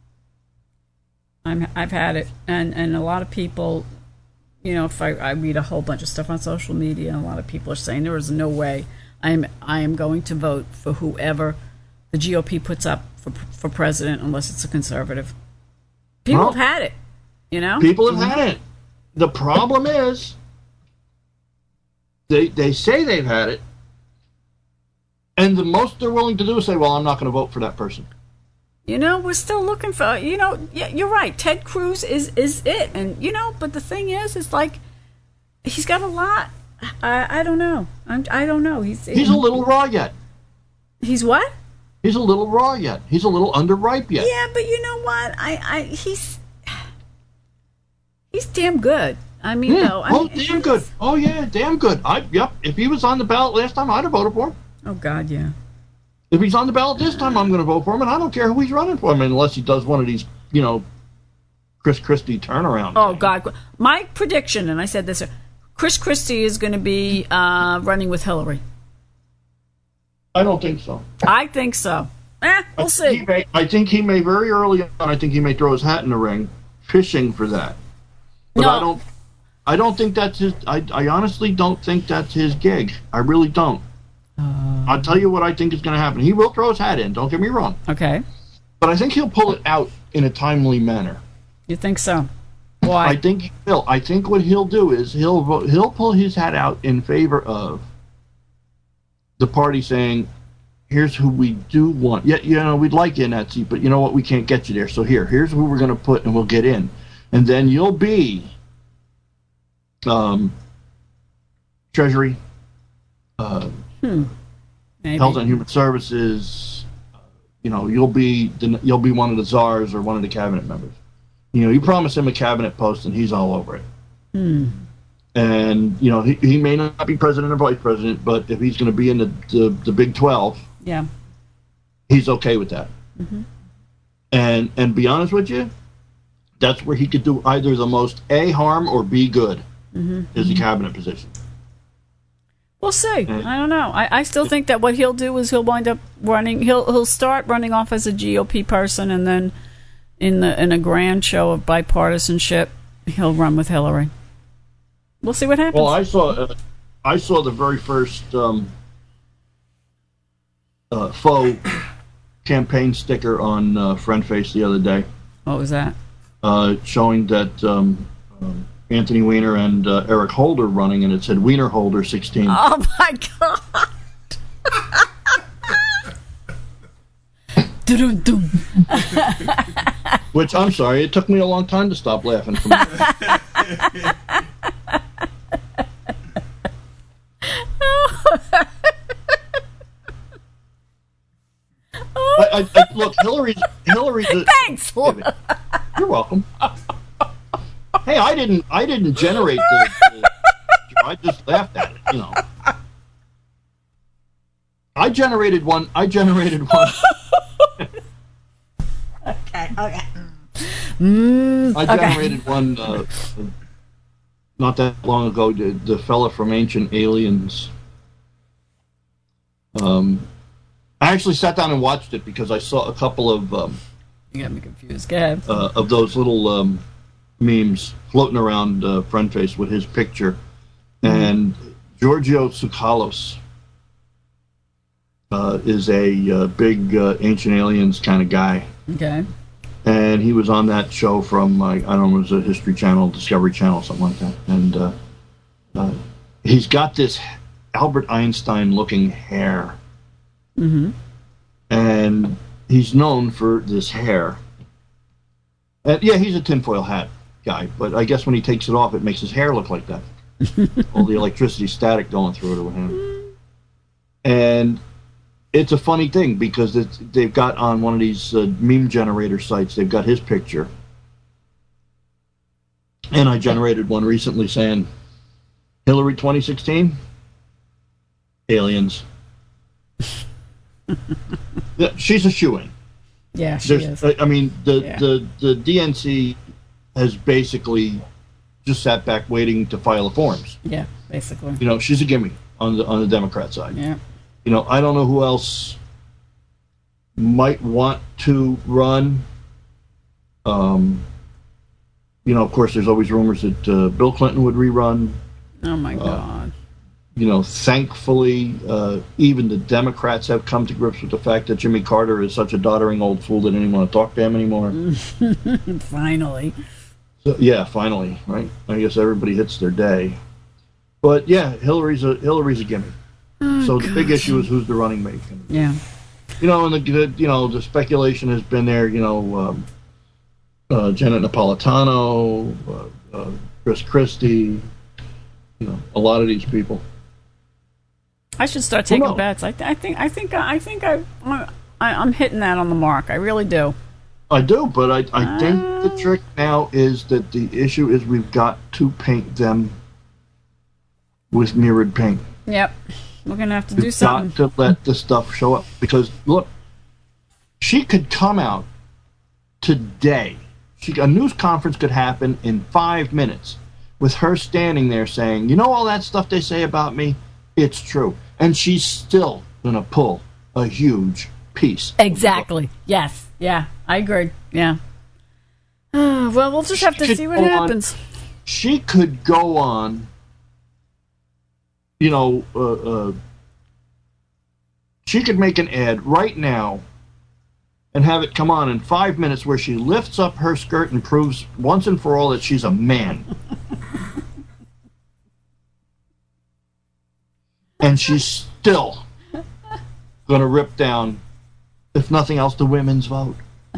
I've had it, and a lot of people, if I read a whole bunch of stuff on social media, and a lot of people are saying there is no way I am going to vote for whoever the GOP puts up for president unless it's a conservative. People have had it, People have had it. The problem is, they say they've had it, and the most they're willing to do is say, well, I'm not going to vote for that person. We're still looking for, yeah, you're right. Ted Cruz is it. And, but the thing is like, he's got a lot. I don't know. I don't know. He's a little raw yet. He's what? He's a little raw yet. He's a little underripe yet. Yeah, but you know what? He's damn good. I mean, damn good. Oh, yeah, damn good. Yep. If he was on the ballot last time, I'd have voted for him. Oh, God, yeah. If he's on the ballot this time, I'm going to vote for him, and I don't care who he's running for, unless he does one of these, Chris Christie turnaround. Oh, God. My prediction, and I said this, Chris Christie is going to be running with Hillary. I don't think so. I think so. We'll see. I think he may very early on. I think he may throw his hat in the ring, fishing for that. But No. I don't think that's his. I honestly don't think that's his gig. I really don't. I'll tell you what I think is going to happen. He will throw his hat in. Don't get me wrong. Okay. But I think he'll pull it out in a timely manner. You think so? Why? I think he will. I think what he'll do is he'll pull his hat out in favor of the party saying, here's who we do want. Yeah, we'd like you in that seat, but you know what? We can't get you there. So here's who we're going to put, and we'll get in. And then you'll be Treasury, Maybe. Health and Human Services. You'll be one of the czars or one of the cabinet members. You promise him a cabinet post, and he's all over it. And he may not be president or vice president, but if he's going to be in the Big 12, Yeah. he's okay with that. And be honest with you, that's where he could do either the most A, harm, or B, good, is the cabinet position. We'll see. I don't know. I still think that what he'll do is he'll wind up running. He'll start running off as a GOP person, and then in a grand show of bipartisanship, he'll run with Hillary. We'll see what happens. Well, I saw the very first faux campaign sticker on FriendFace the other day. What was that? Showing that Anthony Weiner and Eric Holder running, and it said Weiner Holder 16. Oh my God! Dum-dum-dum. Which, I'm sorry, it took me a long time to stop laughing from that. Look, Hillary's. Thanks. You're welcome. Hey, I didn't generate the I just laughed at it. I generated one. Okay. I generated one not that long ago. The fella from Ancient Aliens. I actually sat down and watched it because I saw a couple of You got me confused. Go ahead. of those little memes floating around FriendFace with his picture, and Giorgio Tsoukalos is a big Ancient Aliens kind of guy. Okay. And he was on that show from, I don't know, it was a History Channel, Discovery Channel, something like that. And he's got this Albert Einstein-looking hair. And he's known for this hair. And yeah, he's a tinfoil hat guy, but I guess when he takes it off, it makes his hair look like that. All the electricity static going through it or whatever. And it's a funny thing because they've got on one of these meme generator sites, they've got his picture. And I generated one recently saying, Hillary 2016, aliens. Yeah, she's a shoo-in. Yeah, she is. I mean, the DNC has basically just sat back waiting to file the forms. Yeah, basically. She's a gimme on the Democrat side. Yeah. I don't know who else might want to run. Of course, there's always rumors that Bill Clinton would rerun. Oh my God. Thankfully, even the Democrats have come to grips with the fact that Jimmy Carter is such a doddering old fool that they didn't want to talk to him anymore. Finally. So, yeah, finally, right? I guess everybody hits their day. But yeah, Hillary's a gimme. So the big issue is who's the running mate. Yeah. And the speculation has been there. Janet Napolitano, Chris Christie. A lot of these people. I should start taking bets. I think I'm hitting that on the mark. I really do. I do, but I think the trick now is that the issue is we've got to paint them with mirrored paint. Yep. We're going to have to do something. Got to let the stuff show up. Because, look, she could come out today. A news conference could happen in 5 minutes with her standing there saying, all that stuff they say about me? It's true. And she's still going to pull a huge peace. Exactly. Yes. Yeah. I agree. Yeah. Well, we'll just have to see what happens. She could go on, she could make an ad right now and have it come on in 5 minutes where she lifts up her skirt and proves once and for all that she's a man. And she's still going to rip down, if nothing else, the women's vote.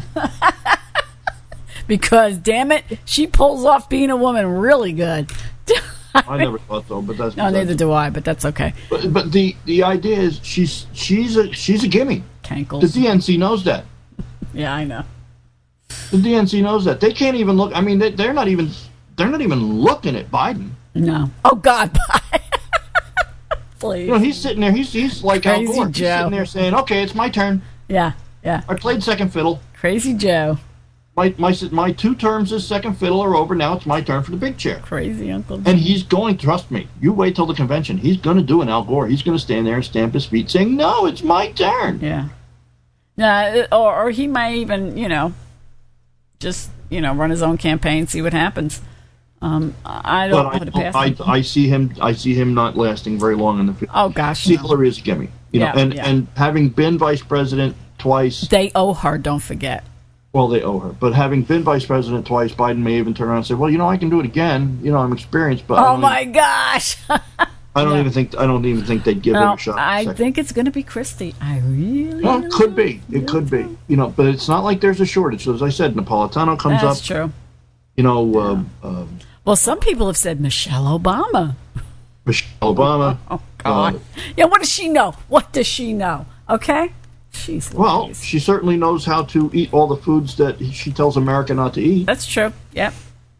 Because, damn it, she pulls off being a woman really good. I never thought so, but that's... No, neither do I, but that's okay. But the idea is she's a gimme. Cankles. The DNC knows that. Yeah, I know. The DNC knows that. They can't even look... I mean, they're not even looking at Biden. No. Oh, God, please. He's sitting there. He's like Al Gore. He's sitting there saying, "Okay, it's my turn. Yeah. I played second fiddle. Crazy Joe. My 2 terms as second fiddle are over. Now it's my turn for the big chair." Crazy Uncle Joe. And he's going. Trust me. You wait till the convention. He's going to do an Al Gore. He's going to stand there and stamp his feet, saying, "No, it's my turn." Yeah. Or he might even, just run his own campaign, see what happens. I don't know how to pass him. I see him not lasting very long in the field. Oh gosh, see, Hillary is a gimme. And having been vice president twice, they owe her. Don't forget. Well, they owe her, but having been vice president twice, Biden may even turn around and say, "Well, I can do it again. I'm experienced." But oh my gosh, I don't even think they'd give him a shot. I think it's going to be Christie. I really. Well, it could be. It could be. But it's not like there's a shortage. So as I said, Napolitano comes up. That's true. Well, some people have said Michelle Obama. Michelle Obama. Oh, God. What does she know? What does she know? Okay? Well, she certainly knows how to eat all the foods that she tells America not to eat. That's true. Yep.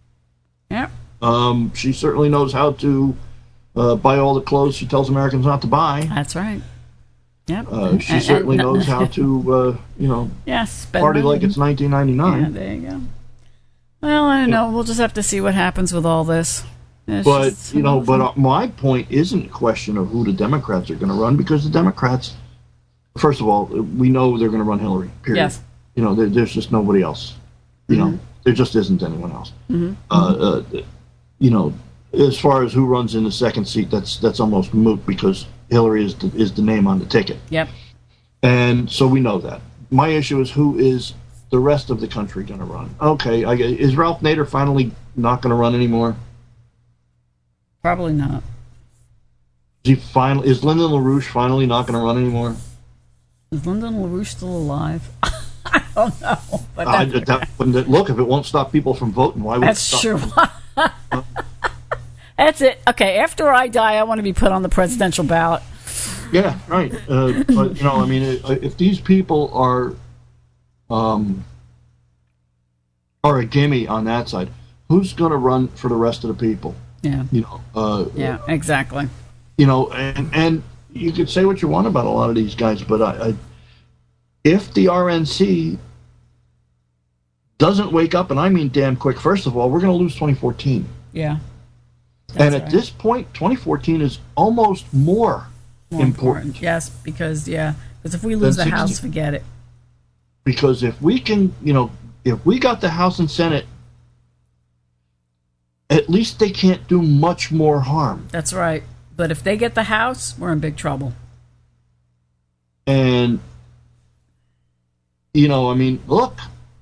She certainly knows how to buy all the clothes she tells Americans not to buy. That's right. Yep. She certainly knows how to, party like it's 1999. Yeah, there you go. Well, I don't know. We'll just have to see what happens with all this. But my point isn't a question of who the Democrats are going to run, because the Democrats, first of all, we know they're going to run Hillary, period. Yes. There's just nobody else. There just isn't anyone else. As far as who runs in the second seat, that's almost moot, because Hillary is the name on the ticket. Yep. And so we know that. My issue is, who is the rest of the country going to run? Okay, is Ralph Nader finally not going to run anymore? Probably not. Is Lyndon LaRouche finally not going to run anymore? Is Lyndon LaRouche still alive? I don't know. But look, if it won't stop people from voting, why would it stop? That's true. That's it. Okay, after I die, I want to be put on the presidential ballot. Yeah, right. But if these people are a gimme on that side, who's going to run for the rest of the people? Yeah. Yeah, exactly. And you could say what you want about a lot of these guys, but if the RNC doesn't wake up, and I mean damn quick, first of all, we're going to lose 2014. Yeah. And at this point, 2014 is almost more important. Yes, because if we lose the House, forget it. Because if we can, if we got the House and Senate, at least they can't do much more harm. That's right. But if they get the House, we're in big trouble. And, look,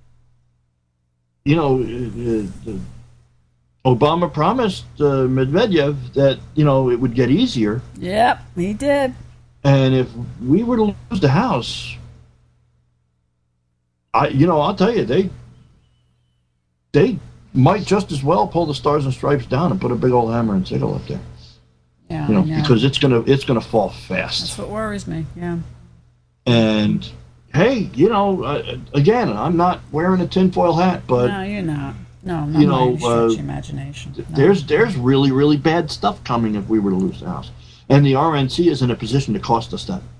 Obama promised Medvedev that, it would get easier. Yep, he did. And if we were to lose the House, I'll tell you, they might just as well pull the Stars and Stripes down and put a big old hammer and sickle up there. Yeah, because it's gonna fall fast. That's what worries me. Yeah. And hey, again, I'm not wearing a tinfoil hat, but no, you're not. No, not stretch imagination. No. There's really, really bad stuff coming if we were to lose the House, and the RNC is in a position to cost us that.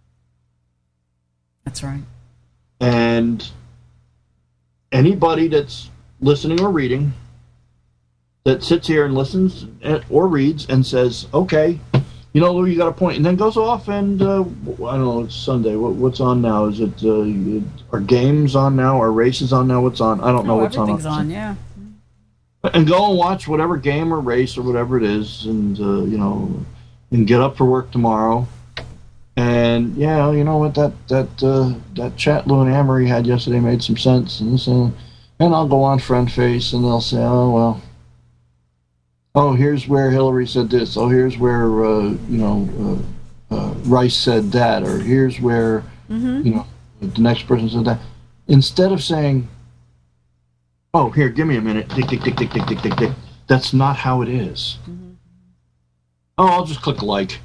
That's right. And anybody that's listening or reading, that sits here and listens or reads and says, okay, You know, Lou, you got a point. And then goes off and, I don't know, it's Sunday. What's on now? Is it, are games on now? Are races on now? What's on? I don't know what's on. Everything's on, yeah. And go and watch whatever game or race or whatever it is, and, you know, and get up for work tomorrow. And, yeah, you know what, that chat Lou and Amory had yesterday made some sense. And I'll go on Friend Face, and they'll say, oh, well, oh, here's where Hillary said this. Oh, here's where, Rice said that. Or here's where, you know, the next person said that. Instead of saying, oh, here, give me a minute. Tick, tick, tick, tick, tick, tick, tick, tick. That's not how it is. Oh, I'll just click like.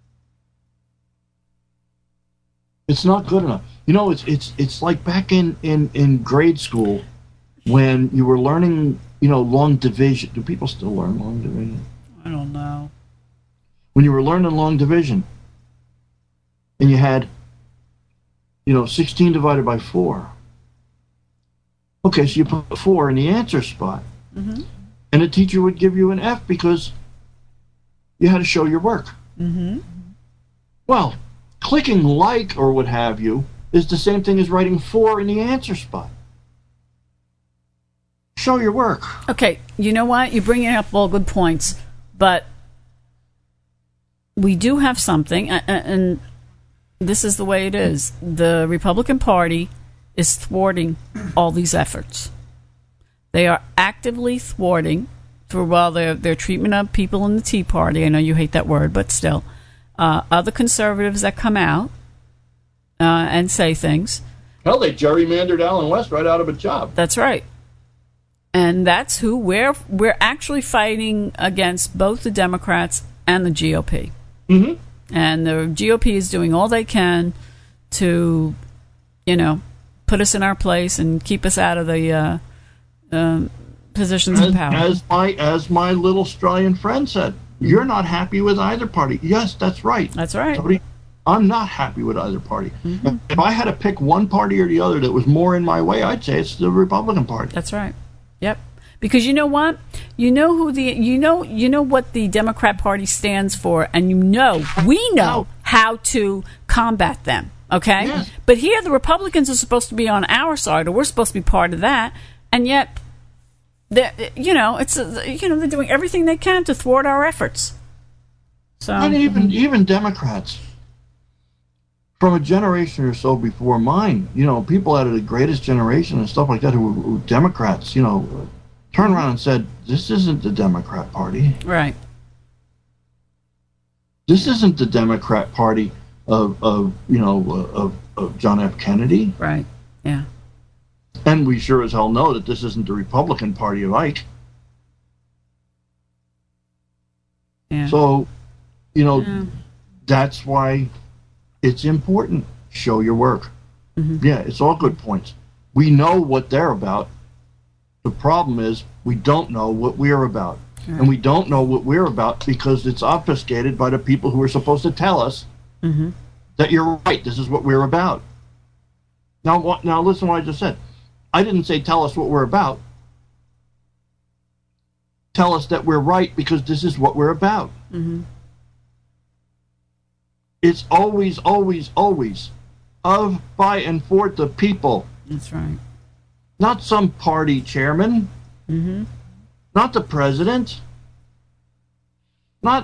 It's not good enough. You know, it's like back in grade school when you were learning, you know, long division. Do people still learn long division? I don't know. When you were learning long division, and you had, you know, 16 divided by 4. Okay, so you put 4 in the answer spot. And the teacher would give you an F because you had to show your work. Well, clicking like or what have you is the same thing as writing 4 in the answer spot. Show your work. Okay, you know what? You're bringing up all good points, but we do have something, and this is the way it is. The Republican Party is thwarting all these efforts. They are actively thwarting through their treatment of people in the Tea Party. I know you hate that word, but still. Other conservatives that come out and say things. Hell, they gerrymandered Alan West right out of a job. That's right. And that's who we're actually fighting against, both the Democrats and the GOP. And the GOP is doing all they can to, you know, put us in our place and keep us out of the positions of power. As my little Australian friend said, you're not happy with either party. Yes, that's right. That's right. Somebody, I'm not happy with either party. If I had to pick one party or the other that was more in my way, I'd say it's the Republican Party. That's right. Yep. Because you know what? You know what the Democrat Party stands for, and we know how to combat them. Okay? Yes. But here the Republicans are supposed to be on our side, or we're supposed to be part of that, and yet they're doing everything they can to thwart our efforts. So, and even Democrats from a generation or so before mine, you know, people out of the greatest generation and stuff like that who were Democrats, you know, turned around and said, this isn't the Democrat Party. Right. This isn't the Democrat Party of John F. Kennedy. Right. Yeah. And we sure as hell know that this isn't the Republican Party of Ike. Yeah. So, you know, that's why it's important. Show your work. Yeah, it's all good points. We know what they're about. The problem is we don't know what we're about. Right. And we don't know what we're about because it's obfuscated by the people who are supposed to tell us that you're right, this is what we're about. Now listen to what I just said. I didn't say tell us what we're about. Tell us that we're right because this is what we're about. It's always, always, always of, by, and for the people. That's right. Not some party chairman. Not the president. Not,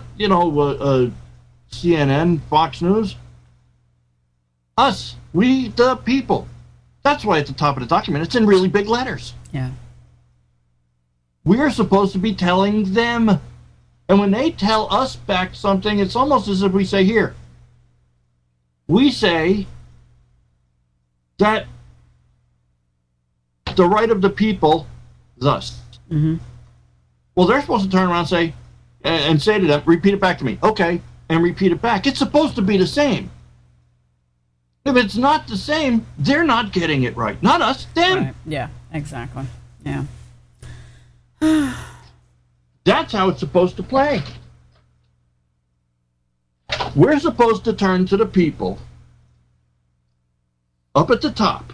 CNN, Fox News. Us. We, the people. That's why at the top of the document it's in really big letters. Yeah. We're supposed to be telling them. And when they tell us back something, it's almost as if we say, here. We say that the right of the people is us. Well, they're supposed to turn around and say to them, repeat it back to me. Okay, and repeat it back. It's supposed to be the same. If it's not the same, they're not getting it right. Not us, them. Right. Yeah, exactly. Yeah. That's how it's supposed to play. We're supposed to turn to the people up at the top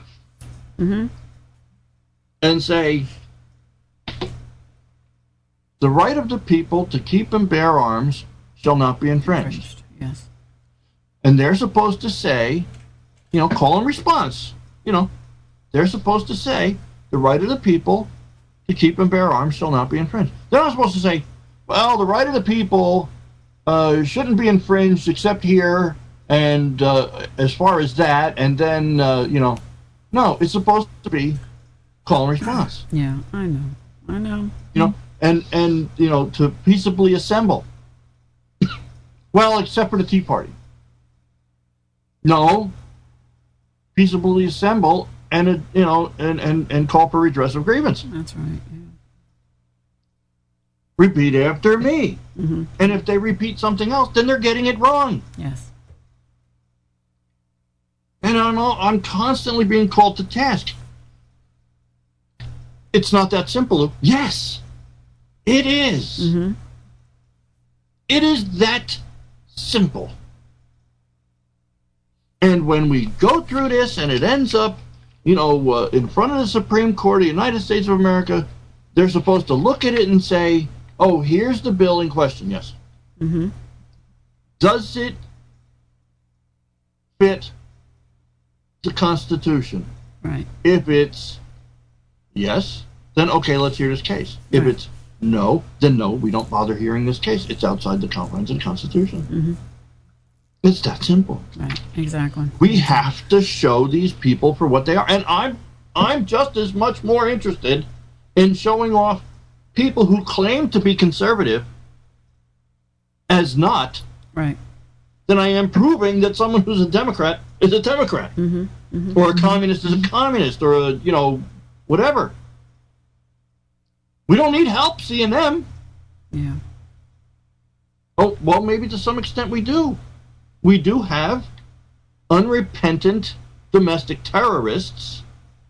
and say, the right of the people to keep and bear arms shall not be infringed. Yes. And they're supposed to say, call and response. They're supposed to say the right of the people to keep and bear arms shall not be infringed. They're not supposed to say, well, the right of the people shouldn't be infringed except here and as far as that, and then, no, it's supposed to be call and response. Yeah, I know. And to peaceably assemble. Well, except for the Tea Party. No, peaceably assemble and and call for redress of grievance. That's right. Yeah. Repeat after me. Mm-hmm. And if they repeat something else, then they're getting it wrong. Yes. And I'm constantly being called to task. It's not that simple. Yes, it is. Mm-hmm. It is that simple. And when we go through this and it ends up, in front of the Supreme Court of the United States of America, they're supposed to look at it and say, oh, here's the bill in question. Yes. Mm-hmm. Does it fit the Constitution? Right. If it's yes, then okay, let's hear this case. If it's no, then no, we don't bother hearing this case. It's outside the confines of the Constitution. Mm-hmm. It's that simple. Right, exactly. We have to show these people for what they are. And I'm just as much more interested in showing off people who claim to be conservative as not, right, than I am proving that someone who's a Democrat is a Democrat. Mm-hmm. Mm-hmm. Or a communist is a communist, or a, whatever. We don't need help seeing them. Yeah. Oh, well, maybe to some extent we do. We do have unrepentant domestic terrorists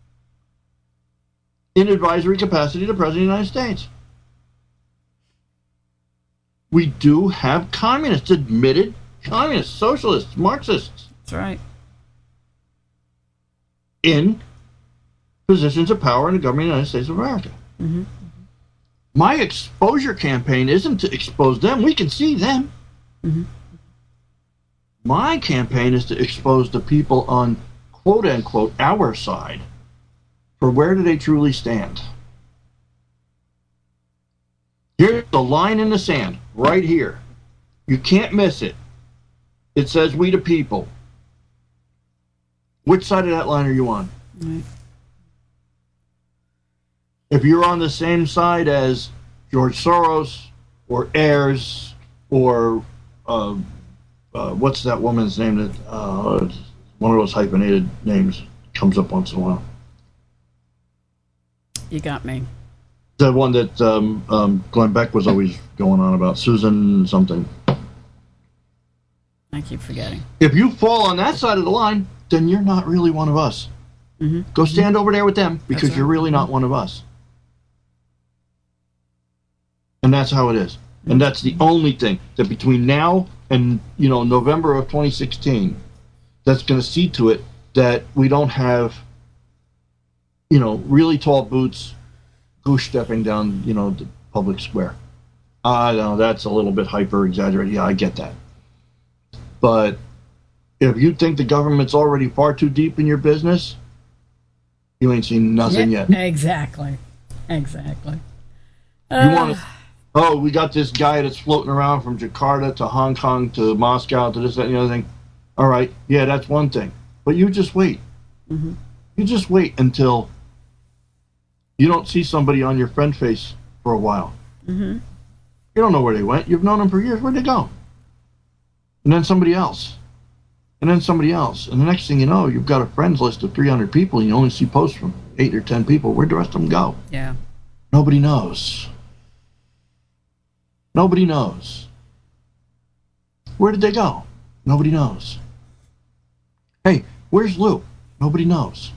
in advisory capacity to the President of the United States. We do have communists, admitted communists, socialists, Marxists. That's right. In positions of power in the government of the United States of America. Mm-hmm. My exposure campaign isn't to expose them. We can see them. Mm-hmm. My campaign is to expose the people on quote-unquote our side for where do they truly stand. Here's the line in the sand, right here. You can't miss it. It says we the people. Which side of that line are you on? Right. If you're on the same side as George Soros or Ayers or what's that woman's name that one of those hyphenated names comes up once in a while. You got me. The one that Glenn Beck was always going on about, Susan something. I keep forgetting. If you fall on that side of the line, then you're not really one of us. Mm-hmm. Go stand over there with them because right. you're really not one of us. And that's how it is. And that's the only thing that between now and November of 2016 that's going to see to it that we don't have really tall boots goose stepping down the public square. I know that's a little bit hyper exaggerated. Yeah, I get that. But if you think the government's already far too deep in your business, you ain't seen nothing yet. Exactly. You want to? Oh, we got this guy that's floating around from Jakarta to Hong Kong to Moscow to this, that, and the other thing. All right, yeah, that's one thing. But you just wait. Mm-hmm. You just wait until you don't see somebody on your friend face for a while. Mm-hmm. You don't know where they went. You've known them for years. Where'd they go? And then somebody else. And then somebody else. And the next thing you know, you've got a friends list of 300 people and you only see posts from 8 or 10 people. Where'd the rest of them go? Yeah. Nobody knows. Nobody knows. Where did they go? Nobody knows. Hey, where's Lou? Nobody knows.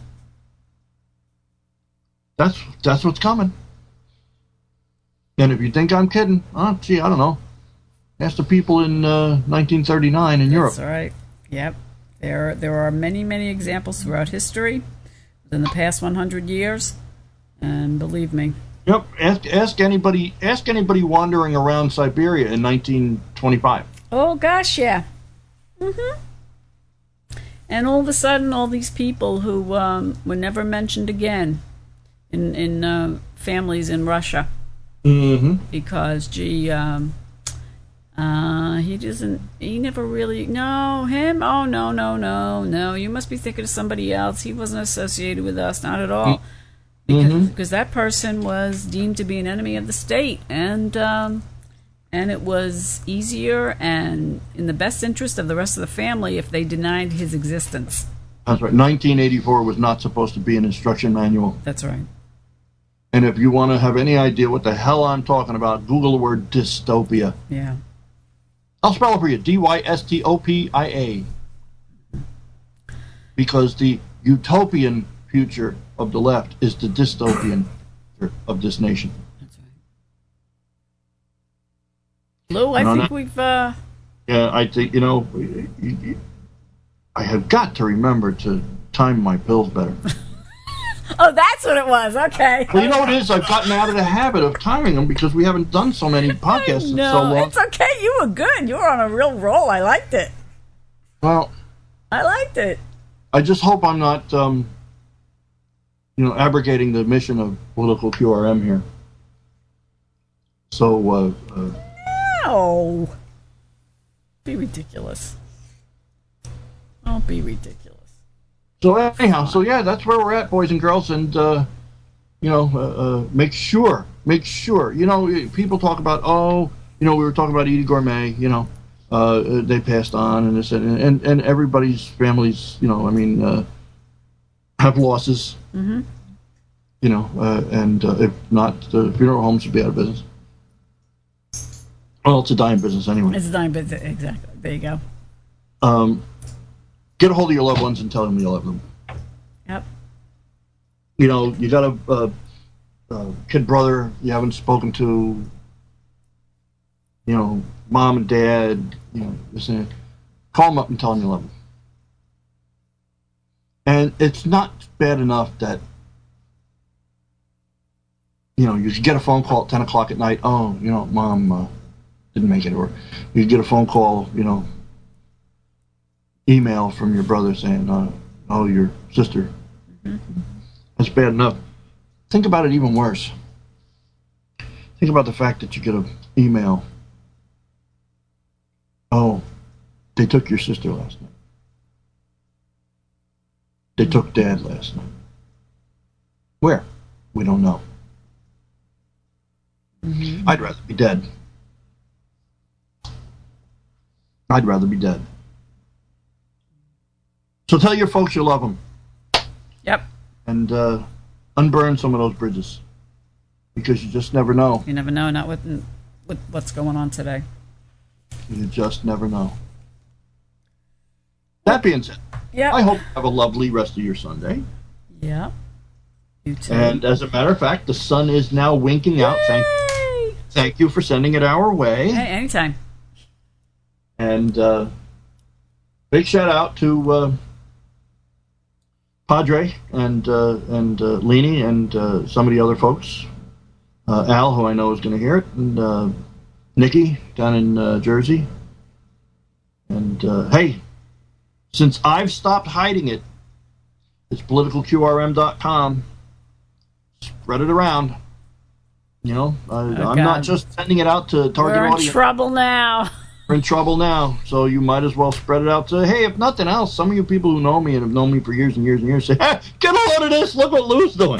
That's what's coming. And if you think I'm kidding, gee, I don't know. Ask the people in 1939 in Europe. That's right. Yep. There are many, many examples throughout history within the past 100 years. And believe me, Yep. Ask anybody. Ask anybody wandering around Siberia in 1925. Oh gosh, yeah. And all of a sudden, all these people who were never mentioned again in families in Russia, because he doesn't. He never really. No, him. Oh no. You must be thinking of somebody else. He wasn't associated with us, not at all. Because that person was deemed to be an enemy of the state, and it was easier and in the best interest of the rest of the family if they denied his existence. That's right. 1984 was not supposed to be an instruction manual. That's right. And if you want to have any idea what the hell I'm talking about, Google the word dystopia. Yeah. I'll spell it for you. Dystopia. Because the utopian future of the left is the dystopian future of this nation. That's right. Lou, I think we've... Yeah, I think, I have got to remember to time my pills better. Oh, that's what it was. Okay. Well, you know what it is? I've gotten out of the habit of timing them because we haven't done so many podcasts in so long. It's okay. You were good. You were on a real roll. I liked it. Well, I liked it. I just hope I'm not, abrogating the mission of political QRM here. So, no. Be ridiculous. Don't be ridiculous. So anyhow, that's where we're at, boys and girls, and make sure. People talk about, we were talking about Edie Gourmet. They passed on, and this, and everybody's families, have losses. Mm-hmm. And if not, the funeral homes would be out of business. Well, it's a dying business anyway. It's a dying business, exactly. There you go. Get a hold of your loved ones and tell them you love them. Yep. You got a kid brother you haven't spoken to, mom and dad, call them up and tell them you love them. And it's not bad enough that, you get a phone call at 10 o'clock at night, mom didn't make it, or you get a phone call, email from your brother saying, your sister. Mm-hmm. That's bad enough. Think about it even worse. Think about the fact that you get an email. Oh, they took your sister last night. They took Dad last night. Where? We don't know. Mm-hmm. I'd rather be dead. I'd rather be dead. So tell your folks you love them. Yep. And unburn some of those bridges. Because you just never know. You never know, not with what's going on today. You just never know. That being said, yep. I hope you have a lovely rest of your Sunday. Yeah. You too. And as a matter of fact, the sun is now winking out. Thank you for sending it our way. Hey, anytime. And big shout out to Padre and Leanie and some of the other folks. Al, who I know is going to hear it, and Nikki down in Jersey. And hey, since I've stopped hiding it, it's politicalqrm.com. Spread it around. I'm not just sending it out to target audience. We're in trouble now. We're in trouble now, so you might as well spread it out to, hey, if nothing else, some of you people who know me and have known me for years and years and years say, hey, get a load of this, look what Lou's doing.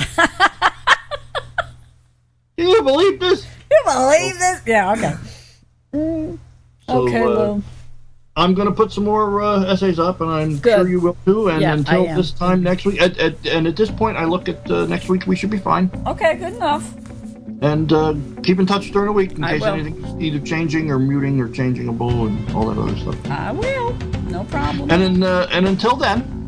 Can you believe this? You believe this? Yeah, okay. Okay, Lou. I'm going to put some more essays up, and I'm sure you will too. And until this time next week, and at this point, I look at next week, we should be fine. Okay, good enough. And keep in touch during the week in case anything's either changing or muting or changeable and all that other stuff. I will. No problem. And until then,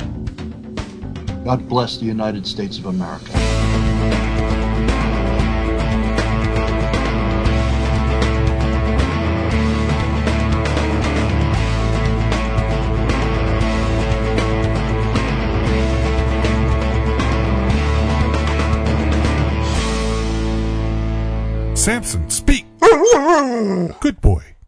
God bless the United States of America. Samson, speak. Good boy.